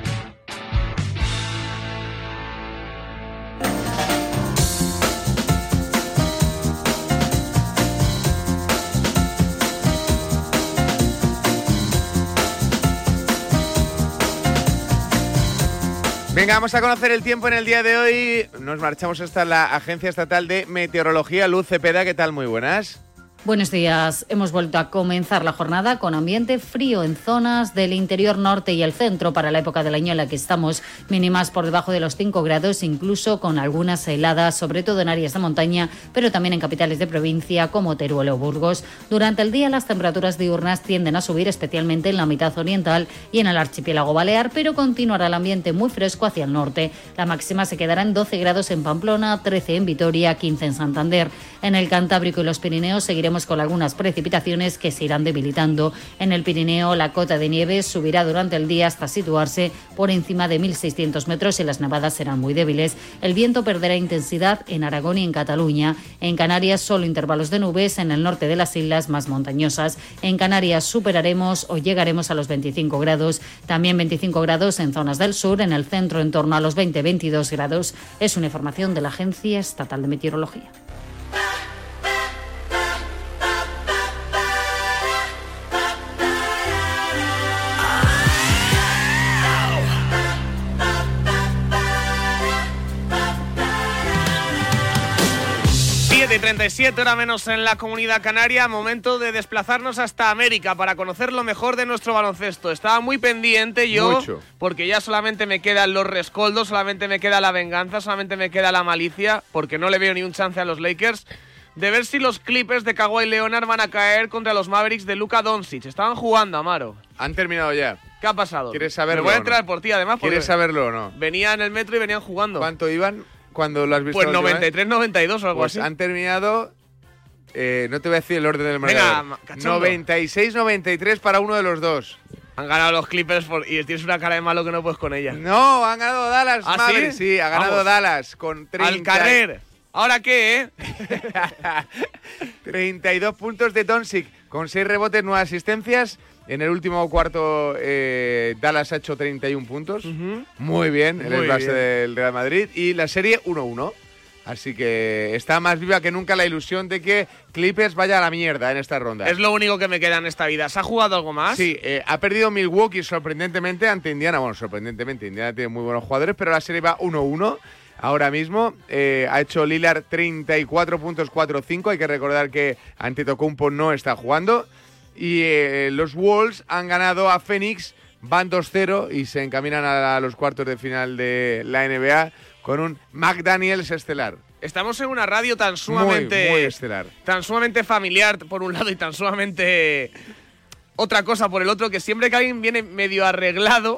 Speaker 29: Venga, vamos a conocer el tiempo en el día de hoy. Nos marchamos hasta la Agencia Estatal de Meteorología. Luz Cepeda, ¿qué tal? Muy buenas.
Speaker 13: Buenos días. Hemos vuelto a comenzar la jornada con ambiente frío en zonas del interior norte y el centro para la época del año en la que estamos, mínimas por debajo de los 5 grados, incluso con algunas heladas, sobre todo en áreas de montaña, pero también en capitales de provincia como Teruel o Burgos. Durante el día las temperaturas diurnas tienden a subir, especialmente en la mitad oriental y en el archipiélago balear, pero continuará el ambiente muy fresco hacia el norte. La máxima se quedará en 12 grados en Pamplona, 13 en Vitoria, 15 en Santander. En el Cantábrico y los Pirineos seguiremos con algunas precipitaciones que se irán debilitando. En el Pirineo la cota de nieve subirá durante el día hasta situarse por encima de 1.600 metros y las nevadas serán muy débiles. El viento perderá intensidad en Aragón y en Cataluña. En Canarias solo intervalos de nubes en el norte de las islas más montañosas. En Canarias superaremos o llegaremos a los 25 grados. También 25 grados en zonas del sur, en el centro en torno a los 20-22 grados. Es una información de la Agencia Estatal de Meteorología.
Speaker 1: 7:37, hora menos en la Comunidad Canaria. Momento de desplazarnos hasta América para conocer lo mejor de nuestro baloncesto. Estaba muy pendiente yo,
Speaker 29: Mucho.
Speaker 1: porque ya solamente me quedan los rescoldos, solamente me queda la venganza, solamente me queda la malicia, porque no le veo ni un chance a los Lakers, de ver si los Clippers de Kawhi Leonard van a caer contra los Mavericks de Luka Doncic. Estaban jugando, Amaro.
Speaker 29: Han terminado ya.
Speaker 1: ¿Qué ha pasado?
Speaker 29: ¿Quieres saberlo?
Speaker 1: Me voy a
Speaker 29: o
Speaker 1: entrar
Speaker 29: no?
Speaker 1: por ti, además, porque
Speaker 29: ¿Quieres saberlo o no?
Speaker 1: venía en el metro y venían jugando.
Speaker 29: ¿Cuánto iban cuando lo has visto?
Speaker 1: Pues
Speaker 29: la última vez?
Speaker 1: 93-92 o algo
Speaker 29: Pues
Speaker 1: así.
Speaker 29: han terminado, no te voy a decir el orden del
Speaker 1: Venga,
Speaker 29: marcador.
Speaker 1: cachondo.
Speaker 29: 96-93 para uno de los dos.
Speaker 1: Han ganado los Clippers y tienes una cara de malo que no puedes con ella.
Speaker 29: No, han ganado Dallas,
Speaker 1: ¿Ah,
Speaker 29: Mavericks.
Speaker 1: sí?
Speaker 29: Sí, ha ganado
Speaker 1: Vamos.
Speaker 29: Dallas con 30.
Speaker 1: Al carrer. ¿Ahora qué,
Speaker 29: 32 puntos de Doncic con 6 rebotes, 9 asistencias. En el último cuarto, Dallas ha hecho 31 puntos. Muy bien, en
Speaker 1: Muy
Speaker 29: el base
Speaker 1: bien.
Speaker 29: del Real Madrid. Y la serie 1-1. Así que está más viva que nunca la ilusión de que Clippers vaya a la mierda en esta ronda.
Speaker 1: Es lo único que me queda en esta vida. ¿Se ha jugado algo más?
Speaker 29: Sí, ha perdido Milwaukee sorprendentemente ante Indiana. Bueno, sorprendentemente, Indiana tiene muy buenos jugadores, pero la serie va 1-1. Ahora mismo ha hecho Lillard 34 puntos, 4-5. Hay que recordar que Antetokounmpo no está jugando. Y los Wolves han ganado a Phoenix, van 2-0 y se encaminan a los cuartos de final de la NBA con un McDaniels estelar.
Speaker 1: Estamos en una radio tan sumamente...
Speaker 29: Muy estelar.
Speaker 1: Tan sumamente familiar por un lado y tan sumamente... otra cosa por el otro, que siempre que alguien viene medio arreglado...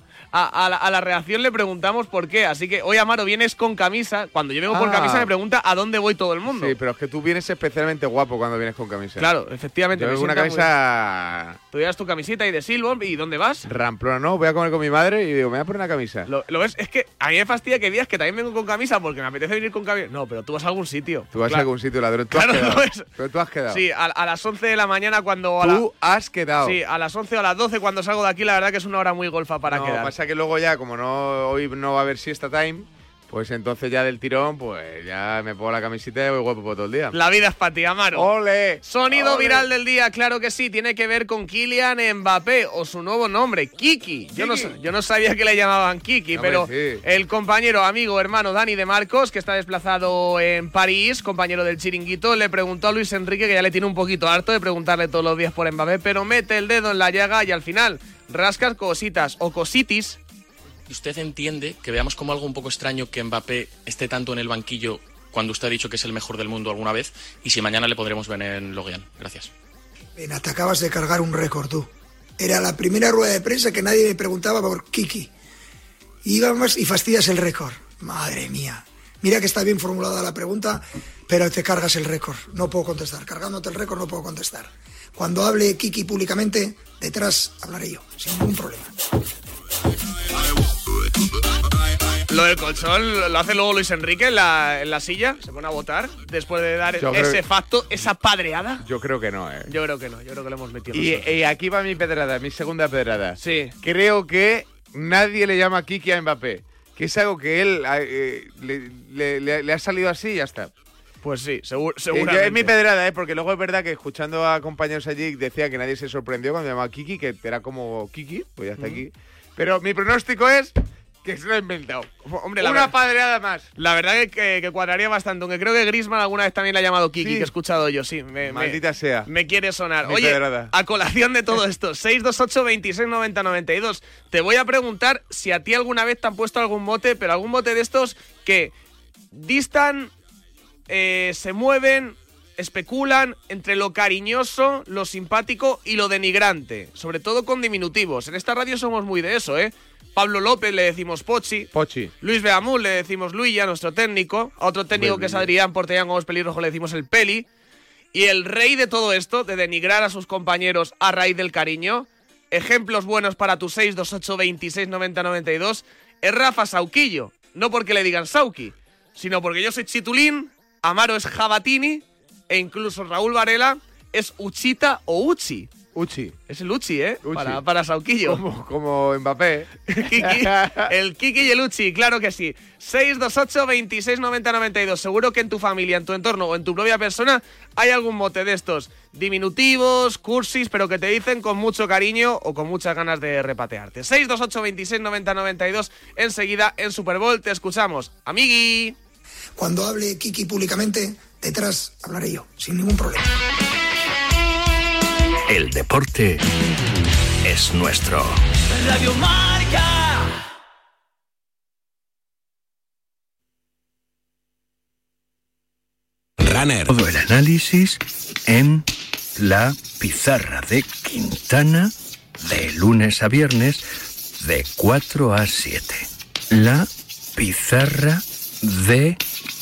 Speaker 1: A la reacción le preguntamos por qué. Así que hoy, Amaro, vienes con camisa. Cuando yo vengo con camisa me pregunta a dónde voy todo el mundo.
Speaker 29: Sí, pero es que tú vienes especialmente guapo cuando vienes con camisa.
Speaker 1: Claro, efectivamente.
Speaker 29: Yo
Speaker 1: me
Speaker 29: vengo una
Speaker 1: sienta
Speaker 29: camisa...
Speaker 1: Tú llevas tu camisita y de Silver. ¿Y dónde vas?
Speaker 29: Ramplona, ¿no? Voy a comer con mi madre y digo, me voy a poner una camisa.
Speaker 1: ¿Lo ves? Es que a mí me fastidia que digas que también vengo con camisa porque me apetece venir con camisa. No, pero tú vas a algún sitio.
Speaker 29: Tú vas
Speaker 1: Claro.
Speaker 29: a algún sitio, ladrón. Tú
Speaker 1: Claro,
Speaker 29: has quedado.
Speaker 1: ¿lo ves?
Speaker 29: Pero tú has quedado.
Speaker 1: Sí, a las 11 de la mañana cuando...
Speaker 29: Tú has quedado.
Speaker 1: Sí, a las 11 o a las 12 cuando salgo de aquí, la verdad que es una hora muy golfa para
Speaker 29: No,
Speaker 1: quedar.
Speaker 29: pasa que luego ya, como hoy no va a haber siesta time, pues entonces ya del tirón, pues ya me pongo la camiseta y voy guapo por todo el día.
Speaker 1: La vida es para ti, Amaro.
Speaker 29: ¡Ole!
Speaker 1: Sonido
Speaker 29: ¡Ole!
Speaker 1: viral del día, claro que sí, tiene que ver con Kylian Mbappé o su nuevo nombre, Kiki. Yo no sabía que le llamaban Kiki,
Speaker 29: Hombre,
Speaker 1: pero
Speaker 29: sí.
Speaker 1: el compañero, amigo, hermano Dani de Marcos, que está desplazado en París, compañero del Chiringuito, le preguntó a Luis Enrique, que ya le tiene un poquito harto de preguntarle todos los días por Mbappé, pero mete el dedo en la llaga y al final rascas cositas o cositis.
Speaker 2: ¿Usted entiende que veamos como algo un poco extraño que Mbappé esté tanto en el banquillo cuando usted ha dicho que es el mejor del mundo alguna vez y si mañana le podremos ver en Lorient? Gracias.
Speaker 4: Ven, te acabas de cargar un récord tú. Era la primera rueda de prensa que nadie me preguntaba por Kiki. Íbamos y fastidias el récord. Madre mía. Mira que está bien formulada la pregunta, pero te cargas el récord. No puedo contestar. Cargándote el récord no puedo contestar. Cuando hable Kiki públicamente, detrás hablaré yo, sin ningún problema.
Speaker 1: Lo del colchón lo hace luego Luis Enrique en la silla, se pone a votar después de dar
Speaker 29: Yo
Speaker 1: ese
Speaker 29: creo-
Speaker 1: facto, esa padreada.
Speaker 29: Yo creo que no,
Speaker 1: Yo creo que no, yo creo que lo hemos metido
Speaker 29: Y,
Speaker 1: nosotros.
Speaker 29: y aquí va mi pedrada, mi segunda pedrada.
Speaker 1: Sí.
Speaker 29: Creo que nadie le llama Kiki a Mbappé, que es algo que él le ha salido así y ya está.
Speaker 1: Pues sí, seguramente.
Speaker 29: Es mi pedrada, porque luego es verdad que escuchando a compañeros allí decía que nadie se sorprendió cuando llamaba Kiki, que era como Kiki, pues ya está aquí. Pero mi pronóstico es que se lo ha inventado.
Speaker 1: Hombre,
Speaker 29: Una padreada más.
Speaker 1: La verdad que cuadraría bastante, aunque creo que Griezmann alguna vez también le ha llamado Kiki,
Speaker 29: Sí.
Speaker 1: que he escuchado yo, sí.
Speaker 29: Maldita sea.
Speaker 1: Me quiere sonar.
Speaker 29: Mi
Speaker 1: Oye,
Speaker 29: pedrada.
Speaker 1: a colación de todo esto, 628 26 90 92. Te voy a preguntar si a ti alguna vez te han puesto algún mote, pero algún mote de estos que distan, se mueven, especulan entre lo cariñoso, lo simpático y lo denigrante, sobre todo con diminutivos. En esta radio somos muy de eso, ¿eh? Pablo López le decimos Pochi.
Speaker 29: Pochi.
Speaker 1: Luis Beamul le decimos Luilla, nuestro técnico. A otro técnico que es Adrián Portellán Gómez Pelirrojo le decimos el Peli. Y el rey de todo esto, de denigrar a sus compañeros a raíz del cariño, ejemplos buenos para tu 628 26 90 92, es Rafa Sauquillo. No porque le digan Sauki, sino porque yo soy Chitulín, Amaro es Jabatini e incluso Raúl Varela es Uchita o Uchi.
Speaker 29: Uchi.
Speaker 1: Es el Uchi, ¿eh?
Speaker 29: Uchi.
Speaker 1: Para Sauquillo.
Speaker 29: Como Mbappé.
Speaker 1: El Kiki y el Uchi, claro que sí. 628 26 90 92. Seguro que en tu familia, en tu entorno o en tu propia persona hay algún mote de estos diminutivos, cursis, pero que te dicen con mucho cariño o con muchas ganas de repatearte. 628 26 90 92. Enseguida en Super Bowl te escuchamos. Amigui.
Speaker 4: Cuando hable Kiki públicamente, detrás hablaré yo, sin ningún problema.
Speaker 10: El deporte es nuestro.
Speaker 11: Radio Marca.
Speaker 10: Runner. Todo el análisis en la pizarra de Quintana de lunes a viernes de 4 a 7. La pizarra de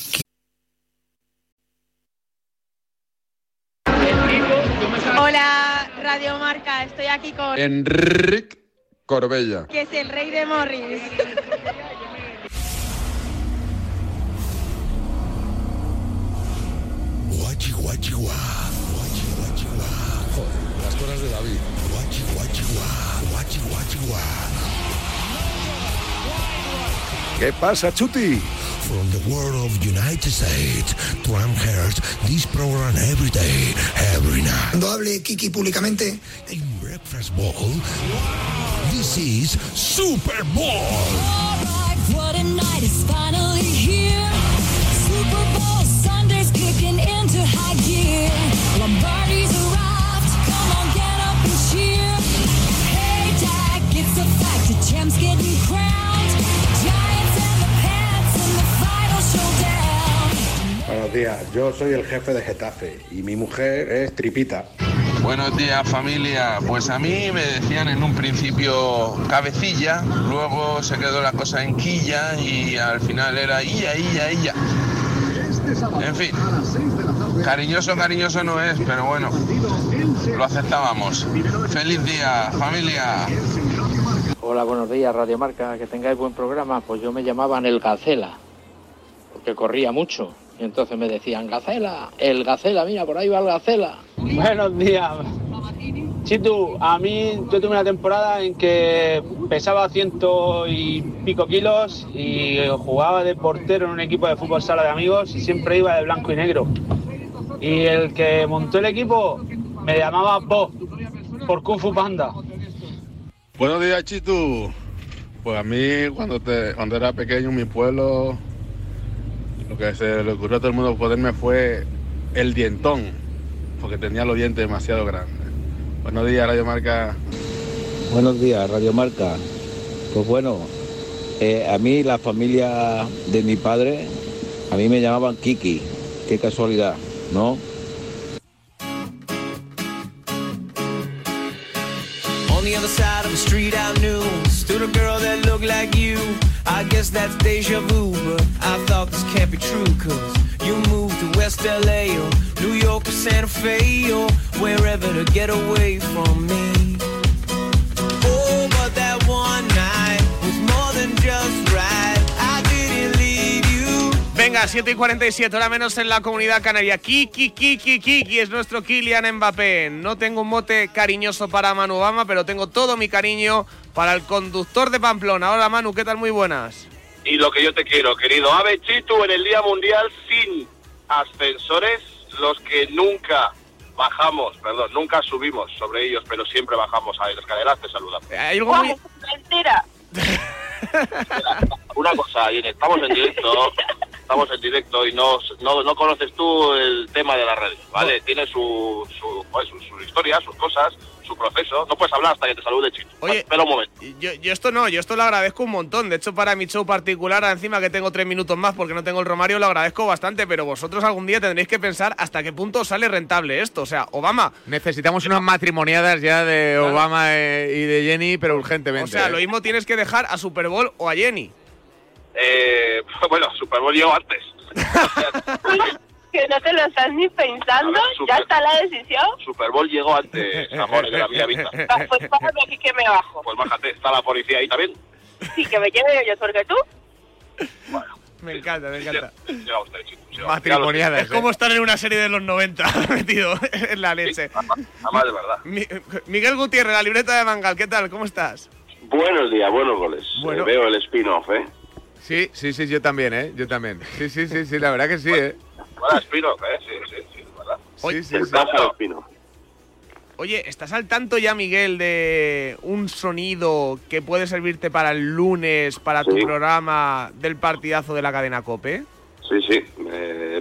Speaker 14: Hola, Radio Marca, estoy aquí con
Speaker 15: Enric Corbella,
Speaker 14: que es el rey de Morris.
Speaker 16: Guachi, guachi, guá. Guachi, guachi, guá. Joder, las cosas de David. Guachi, guachi, guá. Guachi, guachi, guá.
Speaker 10: ¿Qué pasa, Chuti?
Speaker 16: From the world of United States, Trump hears this program every day, every night.
Speaker 4: Cuando hable Kiki públicamente.
Speaker 16: In Breakfast Bowl, this is Super Bowl.
Speaker 11: All right, what a night is finally here. Super Bowl Sunday's kicking into high gear. Lombardi's arrived, come on, get up and cheer. Hey, Jack, it's a fact, the champ's getting crowned. Giants and the Pats in the final showdown.
Speaker 17: Buenos días, yo soy el jefe de Getafe y mi mujer es Tripita.
Speaker 18: Buenos días, familia. Pues a mí me decían en un principio cabecilla, luego se quedó la cosa en quilla y al final era illa. En fin, cariñoso no es, pero bueno, lo aceptábamos. Feliz día, familia.
Speaker 5: Hola, buenos días, Radio Marca, que tengáis buen programa. Pues yo me llamaban el Gacela, porque corría mucho. Y entonces me decían, Gacela, el Gacela, mira, por ahí va el Gacela. Buenos días. Chitu, a mí yo tuve una temporada en que pesaba 100 y pico kilos y jugaba de portero en un equipo de fútbol sala de amigos y siempre iba de blanco y negro. Y el que montó el equipo me llamaba Bo, por Kung Fu Panda.
Speaker 19: Buenos días, Chitu. Pues a mí cuando era pequeño en mi pueblo, lo que se le ocurrió a todo el mundo ponerme fue el dientón, porque tenía los dientes demasiado grandes. Buenos días, Radio Marca.
Speaker 20: Buenos días, Radio Marca. Pues bueno, a mí la familia de mi padre, a mí me llamaban Kiki. Qué casualidad, ¿no?
Speaker 11: On the other side of the street I knew stood a girl that looked like you. I guess that's deja vu, but I thought this can't be true, cause you moved to West LA or New York or Santa Fe or wherever to get away from me. Oh, but that one night was more than just right. I didn't leave you.
Speaker 1: Venga, 7:47, hora menos en la Comunidad Canaria. Kiki es nuestro Kylian Mbappé. No tengo un mote cariñoso para Manu Obama, pero tengo todo mi cariño para el conductor de Pamplona. Hola, Manu, ¿qué tal? Muy buenas.
Speaker 21: Y lo que yo te quiero, querido Ave Chitu, en el Día Mundial sin ascensores, los que nunca subimos sobre ellos, pero siempre bajamos a las escaleras, te saludamos.
Speaker 1: Hay algo muy...
Speaker 21: ¡Mentira! Una cosa, Irene, estamos en directo y no conoces tú el tema de la radio, ¿vale? No. Tiene su historia, sus cosas, su proceso. No puedes hablar hasta que te salude Chito.
Speaker 1: Oye,
Speaker 21: espera un momento.
Speaker 1: Yo esto lo agradezco un montón. De hecho, para mi show particular, encima que tengo 3 minutos más porque no tengo el romario, lo agradezco bastante, pero vosotros algún día tendréis que pensar hasta qué punto sale rentable esto. O sea, Obama...
Speaker 29: Necesitamos unas matrimoniadas ya de claro. Obama y de Jenny, pero urgentemente.
Speaker 1: O sea, lo mismo tienes que dejar a Super Bowl o a Jenny.
Speaker 21: Bueno, Super Bowl llegó antes.
Speaker 14: Que no te lo estás ni pensando, ver, ya está la decisión.
Speaker 21: Super Bowl llegó antes, amores de la mía vida.
Speaker 14: Pues bájame aquí que me bajo.
Speaker 21: Pues bájate, está la policía ahí también.
Speaker 14: Sí, que me lleve yo, porque tú.
Speaker 21: Bueno.
Speaker 1: Me encanta.
Speaker 21: Llega usted, chicos.
Speaker 1: Matrimoniadas. Es como estar en una serie de los 90, metido en la leche.
Speaker 21: Sí, nada más de verdad.
Speaker 1: Miguel Gutiérrez, la libreta de Mangal, ¿qué tal? ¿Cómo estás?
Speaker 22: Buenos días, buenos goles. Bueno. Veo el spin-off,
Speaker 29: Sí, yo también, Yo también. Sí, la verdad que sí,
Speaker 21: Buena spin-off, sí, ¿verdad?
Speaker 22: Sí.
Speaker 1: Oye, ¿estás al tanto ya, Miguel, de un sonido que puede servirte para el lunes, para tu programa del partidazo de la cadena COPE?
Speaker 22: Sí,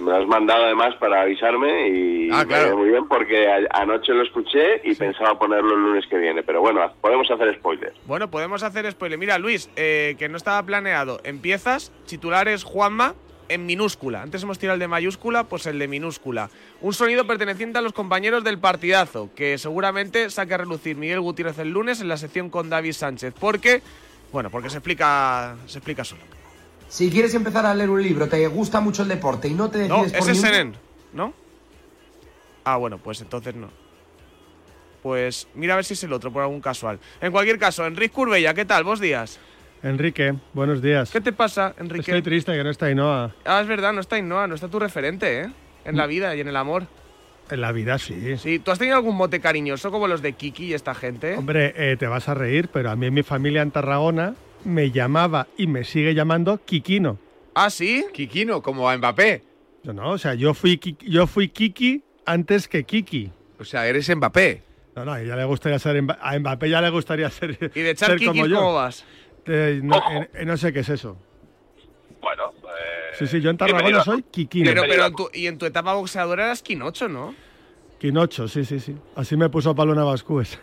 Speaker 22: Me lo has mandado además para avisarme y
Speaker 29: claro.
Speaker 22: me viene muy bien porque anoche lo escuché y pensaba ponerlo el lunes que viene. Pero bueno, podemos hacer spoilers.
Speaker 1: Bueno, podemos hacer spoiler. Mira, Luis, que no estaba planeado. Empiezas, titulares Juanma, en minúscula. Antes hemos tirado el de mayúscula, pues el de minúscula. Un sonido perteneciente a los compañeros del partidazo, que seguramente saque a relucir Miguel Gutiérrez el lunes en la sección con David Sánchez. Porque se explica solo.
Speaker 3: Si quieres empezar a leer un libro, te gusta mucho el deporte y no te decides por
Speaker 1: ese es Senen, ¿no? Ah, bueno, pues entonces no. Pues mira a ver si es el otro, por algún casual. En cualquier caso, Enrique Curbella, ¿qué tal? Buenos días.
Speaker 6: Enrique, buenos días.
Speaker 1: ¿Qué te pasa, Enrique?
Speaker 6: Estoy triste que no está Ainhoa.
Speaker 1: Ah, es verdad, no está Ainhoa, no está tu referente, ¿eh? En la vida y en el amor.
Speaker 6: En la vida sí.
Speaker 1: Sí, ¿tú has tenido algún mote cariñoso como los de Kiki y esta gente?
Speaker 6: Hombre, te vas a reír, pero a mí en mi familia en Tarragona me llamaba y me sigue llamando Kikino.
Speaker 1: ¿Ah, sí?
Speaker 29: Kikino, como a Mbappé.
Speaker 6: No, o sea, yo fui Kiki antes que Kiki.
Speaker 29: O sea, eres Mbappé.
Speaker 6: No, a ella le gustaría ser a Mbappé ya le gustaría ser.
Speaker 1: ¿Y de echar Kiki cómo vas?
Speaker 6: No sé qué es eso.
Speaker 22: Bueno,
Speaker 6: sí, yo en Tarragona soy Kikino.
Speaker 1: Pero y en tu etapa boxeadora eras Quinocho, ¿no?
Speaker 6: Quinocho, sí. Así me puso Paloma Bascúes.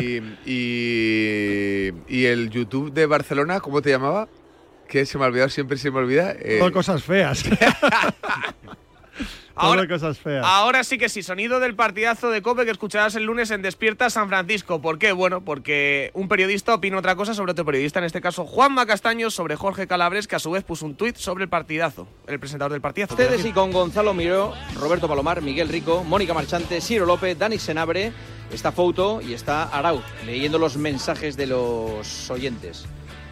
Speaker 29: ¿Y el YouTube de Barcelona, cómo te llamaba? Que se me ha olvidado, siempre se me olvida.
Speaker 6: Todo cosas feas. Cosas feas.
Speaker 1: Ahora sí que sí, sonido del partidazo de COPE que escucharás el lunes en Despierta San Francisco. ¿Por qué? Bueno, porque un periodista opina otra cosa sobre otro periodista, en este caso Juanma Castaño, sobre Jorge Calabres, que a su vez puso un tuit sobre el partidazo, el presentador del partidazo.
Speaker 8: Ustedes y con Gonzalo Miró, Roberto Palomar, Miguel Rico, Mónica Marchante, Ciro López, Dani Senabre, está Fouto y está Arauz, leyendo los mensajes de los oyentes.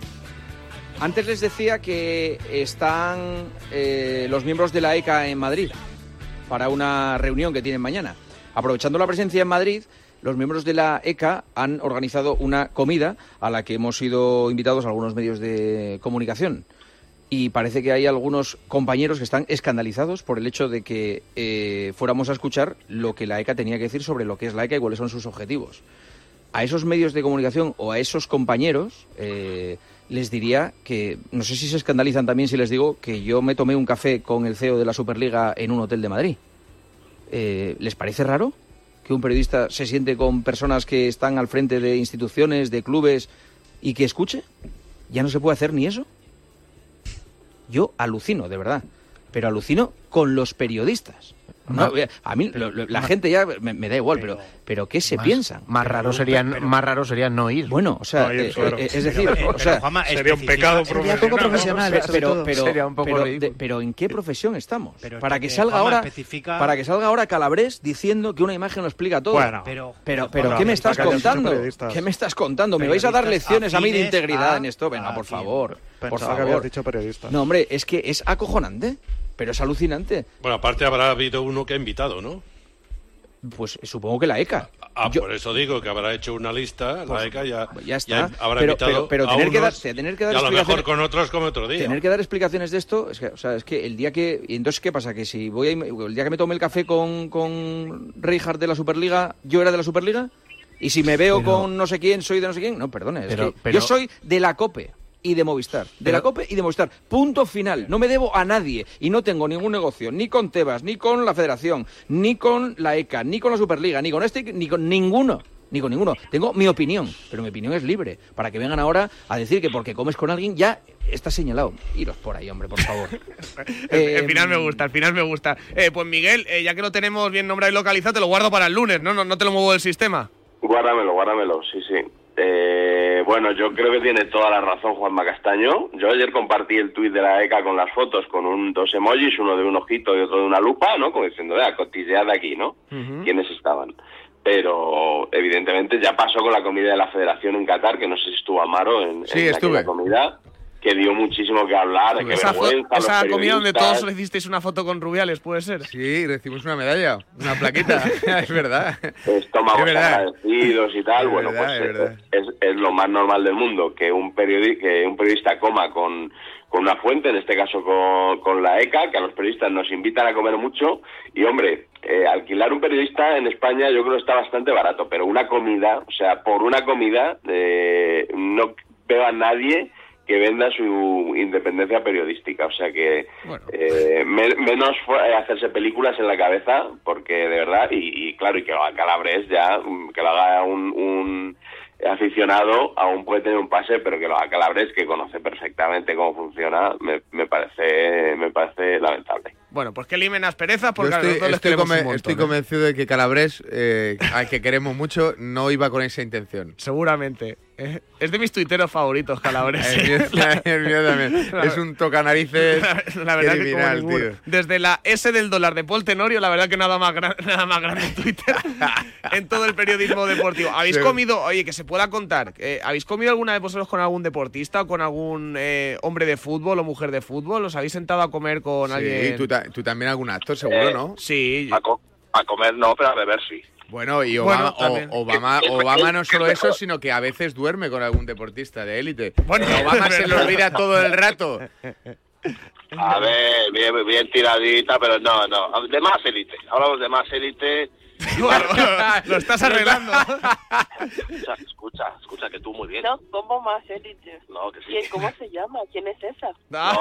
Speaker 8: Antes les decía que están los miembros de la ECA en Madrid para una reunión que tienen mañana. Aprovechando la presencia en Madrid, los miembros de la ECA han organizado una comida a la que hemos sido invitados algunos medios de comunicación. Y parece que hay algunos compañeros que están escandalizados por el hecho de que fuéramos a escuchar lo que la ECA tenía que decir sobre lo que es la ECA y cuáles son sus objetivos. A esos medios de comunicación o a esos compañeros les diría que, no sé si se escandalizan también si les digo que yo me tomé un café con el CEO de la Superliga en un hotel de Madrid. ¿Les parece raro que un periodista se siente con personas que están al frente de instituciones, de clubes y que escuche? ¿Ya no se puede hacer ni eso? Yo alucino, de verdad, pero alucino con los periodistas. No, a mí la gente ya me da igual, pero ¿qué se piensan?
Speaker 23: Más raro sería no ir.
Speaker 8: Bueno, o sea,
Speaker 23: claro.
Speaker 8: es decir,
Speaker 23: Juanma, sería un pecado profesional.
Speaker 8: Sería un poco pero ¿en qué profesión estamos? Para que salga ahora Calabres diciendo que una imagen lo explica todo.
Speaker 23: Bueno,
Speaker 8: pero ¿qué me estás contando? ¿Qué me estás contando? ¿Me vais a dar lecciones a mí de integridad en esto? Venga, por favor. Por favor.
Speaker 24: Que habías dicho periodista.
Speaker 8: No, hombre, es que es acojonante. Pero es alucinante.
Speaker 25: Bueno, aparte habrá habido uno que ha invitado, ¿no?
Speaker 8: Pues supongo que la ECA.
Speaker 25: Por eso digo que habrá hecho una lista, la ECA
Speaker 8: ya está.
Speaker 25: Habrá invitado
Speaker 8: pero
Speaker 25: a
Speaker 8: tener
Speaker 25: unos,
Speaker 8: que dar
Speaker 25: y a lo mejor con otros como otro día.
Speaker 8: Tener que dar explicaciones de esto, es que el día que... Y entonces, ¿qué pasa? Que si el día que me tomé el café con Rijkaard de la Superliga, ¿yo era de la Superliga? Y si me veo con no sé quién, soy de no sé quién. No, perdone, yo soy de la COPE. Y de Movistar, de la COPE y de Movistar, punto final. No me debo a nadie y no tengo ningún negocio, ni con Tebas, ni con la Federación, ni con la ECA, ni con la Superliga, ni con ni con ninguno. Tengo mi opinión, pero mi opinión es libre. Para que vengan ahora a decir que porque comes con alguien ya está señalado. Iros por ahí, hombre, por favor.
Speaker 1: Al final me gusta. Pues Miguel, ya que lo tenemos bien nombrado y localizado, te lo guardo para el lunes, ¿no? No te lo muevo del sistema.
Speaker 22: Guárdamelo, sí. Bueno, yo creo que tiene toda la razón Juanma Castaño. Yo ayer compartí el tuit de la ECA con las fotos, con dos emojis, uno de un ojito y otro de una lupa, ¿no? Como diciendo, cotillead aquí, ¿no? ¿Quiénes estaban? Pero evidentemente ya pasó con la comida de la Federación en Qatar, que no sé si estuvo Amaro en aquella comida, que dio muchísimo que hablar, que vergüenza.
Speaker 1: Esa comida donde todos le hicisteis una foto con Rubiales, ¿puede ser?
Speaker 29: Sí, recibimos una medalla, una plaquita, es verdad.
Speaker 22: Estómagos agradecidos y tal, bueno, pues es lo más normal del mundo, que un periodista coma con una fuente, en este caso con la ECA, que a los periodistas nos invitan a comer mucho, y hombre, alquilar un periodista en España yo creo que está bastante barato, pero una comida, o sea, por una comida no veo a nadie que venda su independencia periodística. O sea que menos hacerse películas en la cabeza, porque de verdad, y claro, y que lo haga Calabres ya, que lo haga un aficionado, aún puede tener un pase, pero que lo haga Calabres, que conoce perfectamente cómo funciona, me parece lamentable.
Speaker 1: Bueno, pues que limen asperezas, porque
Speaker 2: estoy convencido de que Calabres, al que queremos mucho, no iba con esa intención.
Speaker 1: Seguramente. Es de mis tuiteros favoritos, Calabres.
Speaker 2: El mío también. Es un tocanarices
Speaker 1: la verdad
Speaker 2: criminal,
Speaker 1: que
Speaker 2: tío.
Speaker 1: Desde la S del dólar de Paul Tenorio, la verdad que nada más grande en Twitter en todo el periodismo deportivo. ¿Habéis comido, oye, que se pueda contar, ¿habéis comido alguna vez vosotros con algún deportista o con algún hombre de fútbol o mujer de fútbol? ¿Os habéis sentado a comer con alguien?
Speaker 2: Tú también algún actor, seguro, ¿no?
Speaker 1: Sí.
Speaker 22: A comer no, pero a beber sí.
Speaker 2: Bueno, y Obama no solo eso, sino que a veces duerme con algún deportista de élite. Bueno, Obama se lo olvida todo el rato.
Speaker 22: A ver, bien tiradita, pero no. De más élite. Hablamos de más élite.
Speaker 1: Lo estás arreglando.
Speaker 22: Escucha, que tú muy bien.
Speaker 14: No, ¿cómo más élite?
Speaker 22: No, que sí.
Speaker 14: ¿Quién, cómo se llama? ¿Quién es esa?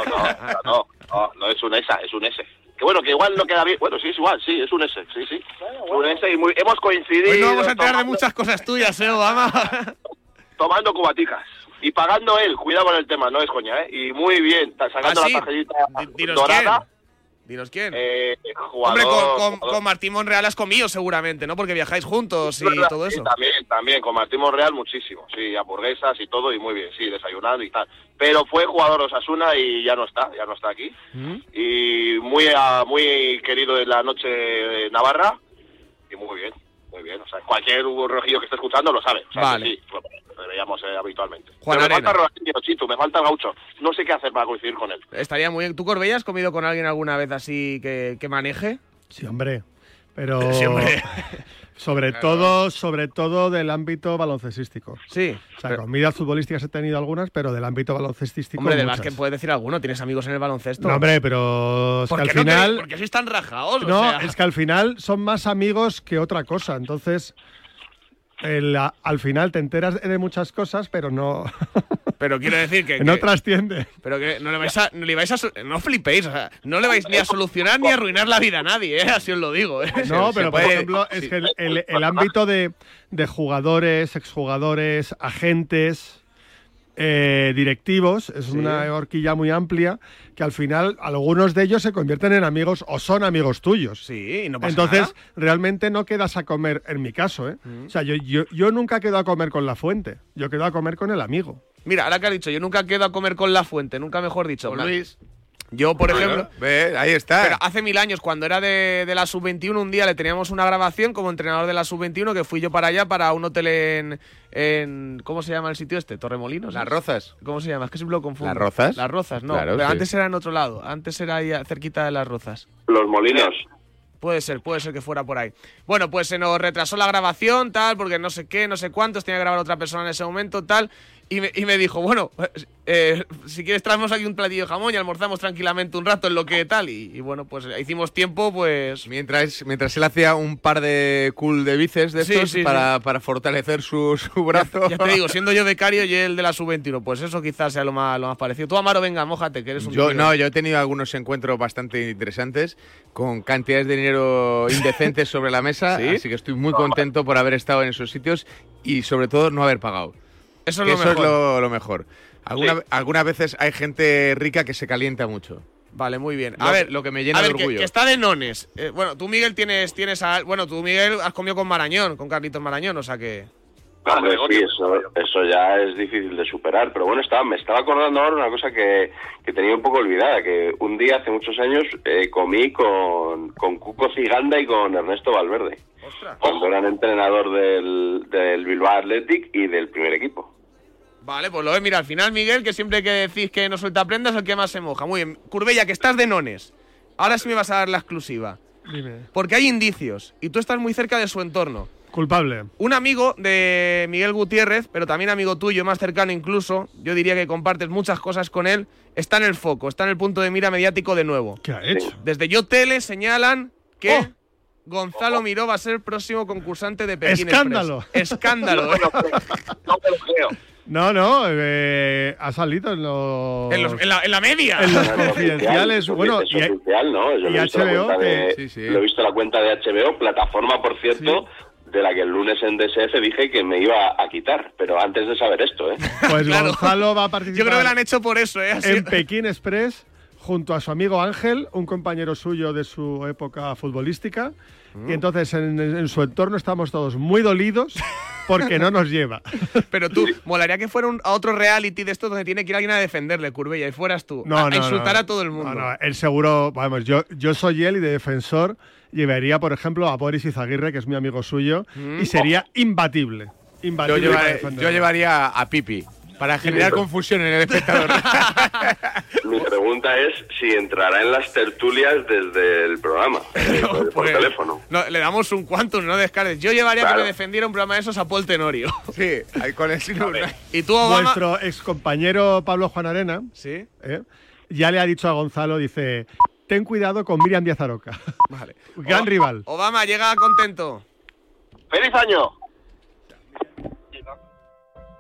Speaker 22: No es un esa, es un S. Que bueno, que igual no queda bien. Bueno, sí, es igual, sí, es un S, sí. Bueno. Un S y hemos coincidido.
Speaker 1: Hoy no vamos a enterar de muchas cosas tuyas, Obama.
Speaker 22: Tomando cubaticas. Y pagando él, cuidado con el tema, no es coña, ¿eh? Y muy bien, sacando la tarjetita dorada.
Speaker 1: Dinos quién.
Speaker 22: Jugador,
Speaker 1: hombre, con Martín Monreal has comido seguramente, ¿no? Porque viajáis juntos y todo eso.
Speaker 22: También, con Martín Monreal muchísimo. Sí, hamburguesas y todo, y muy bien, sí, desayunando y tal. Pero fue jugador Osasuna y ya no está aquí. Y muy querido en la noche de Navarra. Y muy bien. O sea, cualquier rojillo que esté escuchando lo sabe. O sea,
Speaker 1: vale.
Speaker 22: Sí, lo veíamos habitualmente.
Speaker 1: Juan
Speaker 22: Pero
Speaker 1: Arena.
Speaker 22: me falta Ronaldinho, Chito, me falta Gaucho. No sé qué hacer para coincidir con él.
Speaker 1: Estaría muy bien. ¿Tú, Corbella, has comido con alguien alguna vez así que maneje?
Speaker 6: Sí, hombre. Pero
Speaker 1: Sí, hombre.
Speaker 6: sobre todo del ámbito baloncestístico.
Speaker 1: Sí.
Speaker 6: O sea, comidas futbolísticas he tenido algunas, pero del ámbito baloncestístico
Speaker 1: Hombre, del
Speaker 6: muchas.
Speaker 1: básquet puedes decir alguno. ¿Tienes amigos en el baloncesto?
Speaker 6: No, hombre, pero es que al final...
Speaker 1: ¿Por qué sois tan rajaos?
Speaker 6: No,
Speaker 1: o sea...
Speaker 6: es que al final son más amigos que otra cosa. Entonces, al final te enteras de muchas cosas, pero no...
Speaker 1: Pero quiero decir que
Speaker 6: no trasciende.
Speaker 1: Pero que no no flipéis, o sea, no le vais ni a solucionar ni a arruinar la vida a nadie, así os lo digo.
Speaker 6: No, pero por ejemplo, es que el ámbito de jugadores, exjugadores, agentes, directivos, es una horquilla muy amplia que al final algunos de ellos se convierten en amigos o son amigos tuyos.
Speaker 1: Sí, y no pasa
Speaker 6: Entonces,
Speaker 1: nada.
Speaker 6: realmente no quedas a comer, en mi caso, ¿eh? O sea, yo nunca quedo a comer con la fuente, yo quedo a comer con el amigo.
Speaker 1: Mira, ahora que has dicho, yo nunca quedo a comer con la fuente, nunca mejor dicho.
Speaker 2: Con Luis.
Speaker 1: Yo, por ejemplo...
Speaker 2: Ve, ahí está.
Speaker 1: Pero hace 1000 años, cuando era de la Sub-21, un día le teníamos una grabación como entrenador de la Sub-21, que fui yo para allá, para un hotel en ¿cómo se llama el sitio este? ¿Torremolinos?
Speaker 2: Las Rozas.
Speaker 1: ¿Cómo se llama? Es que siempre lo confundo.
Speaker 2: ¿Las Rozas?
Speaker 1: Las Rozas, no.
Speaker 2: Claro,
Speaker 1: pero
Speaker 2: sí.
Speaker 1: antes era en otro lado. Antes era ahí cerquita de Las Rozas.
Speaker 22: Los Molinos.
Speaker 1: Puede ser que fuera por ahí. Bueno, pues se nos retrasó la grabación, tal, porque no sé qué, no sé cuántos, tenía que grabar otra persona en ese momento, tal, y me dijo, bueno, si quieres traemos aquí un platillo de jamón y almorzamos tranquilamente un rato en lo que tal, y bueno, pues hicimos tiempo, pues...
Speaker 2: Mientras él hacía un par de cool de bíceps de estos para fortalecer su brazo.
Speaker 1: Ya te digo, siendo yo becario y él de la Sub-21, pues eso quizás sea lo más parecido. Tú, Amaro, venga, mójate, que eres un tío.
Speaker 2: Yo he tenido algunos encuentros bastante interesantes con cantidades de dinero indecentes sobre la mesa, así que estoy muy contento por haber estado en esos sitios y sobre todo no haber pagado.
Speaker 1: Eso es
Speaker 2: lo mejor. Algunas veces hay gente rica que se calienta mucho.
Speaker 1: Vale, muy bien.
Speaker 2: Lo que me llena de orgullo.
Speaker 1: Que está de nones. Bueno, tú, Miguel, tienes tú, Miguel, has comido con Marañón, con Carlitos Marañón, o sea que...
Speaker 22: Hombre, sí, eso ya es difícil de superar. Pero bueno, me estaba acordando ahora una cosa que tenía un poco olvidada, que un día hace muchos años comí con Cuco Ciganda y con Ernesto Valverde.
Speaker 1: ¡Ostras!
Speaker 22: Cuando eran entrenador del Bilbao Athletic y del primer equipo.
Speaker 1: Vale, pues lo ves, mira, al final, Miguel, que siempre que decís que no suelta prendas, el que más se moja. Muy bien. Curbella, que estás de nones. Ahora sí me vas a dar la exclusiva.
Speaker 6: Dime.
Speaker 1: Porque hay indicios y tú estás muy cerca de su entorno.
Speaker 6: Culpable.
Speaker 1: Un amigo de Miguel Gutiérrez, pero también amigo tuyo, más cercano incluso, yo diría que compartes muchas cosas con él, está en el foco, está en el punto de mira mediático de nuevo.
Speaker 6: ¿Qué ha hecho?
Speaker 1: Desde Yo Tele señalan que Gonzalo Miró va a ser el próximo concursante de Pekín
Speaker 6: ¡Escándalo!
Speaker 1: Express. ¡Escándalo!
Speaker 22: No te lo creo.
Speaker 6: No, ha salido en los...
Speaker 1: En la media.
Speaker 6: En los confidenciales. Bueno,
Speaker 22: es oficial, ¿no? Yo
Speaker 6: y HBO,
Speaker 22: lo he visto en la cuenta de HBO, plataforma, por cierto, de la que el lunes en DSF dije que me iba a quitar, pero antes de saber esto, ¿eh?
Speaker 6: Pues claro. Gonzalo va a participar.
Speaker 1: Yo creo que lo han hecho por eso, ¿eh?
Speaker 6: En Pekín Express, junto a su amigo Ángel, un compañero suyo de su época futbolística. Y entonces en su entorno estamos todos muy dolidos porque no nos lleva.
Speaker 1: Pero tú, molaría que fuera a otro reality de esto donde tiene que ir alguien a defenderle, Curbella, y fueras tú. A insultar a todo el mundo.
Speaker 6: No, él seguro, vamos, yo soy él y de defensor llevaría, por ejemplo, a Boris Izaguirre, que es mi amigo suyo, y sería imbatible.
Speaker 2: Yo llevaría a Pipi. Para generar confusión en el espectador.
Speaker 22: Mi pregunta es si entrará en las tertulias desde el programa, por teléfono.
Speaker 1: No, le damos un quantum, no descartes. Yo llevaría que me defendiera un programa de esos a Paul Tenorio.
Speaker 2: Sí, con el
Speaker 6: Y tú, Obama... Nuestro excompañero Pablo Juan Arena, ya le ha dicho a Gonzalo, dice, ten cuidado con Miriam Díaz Aroca.
Speaker 1: Vale.
Speaker 6: Gran rival.
Speaker 1: Obama, llega contento.
Speaker 21: ¡Feliz año!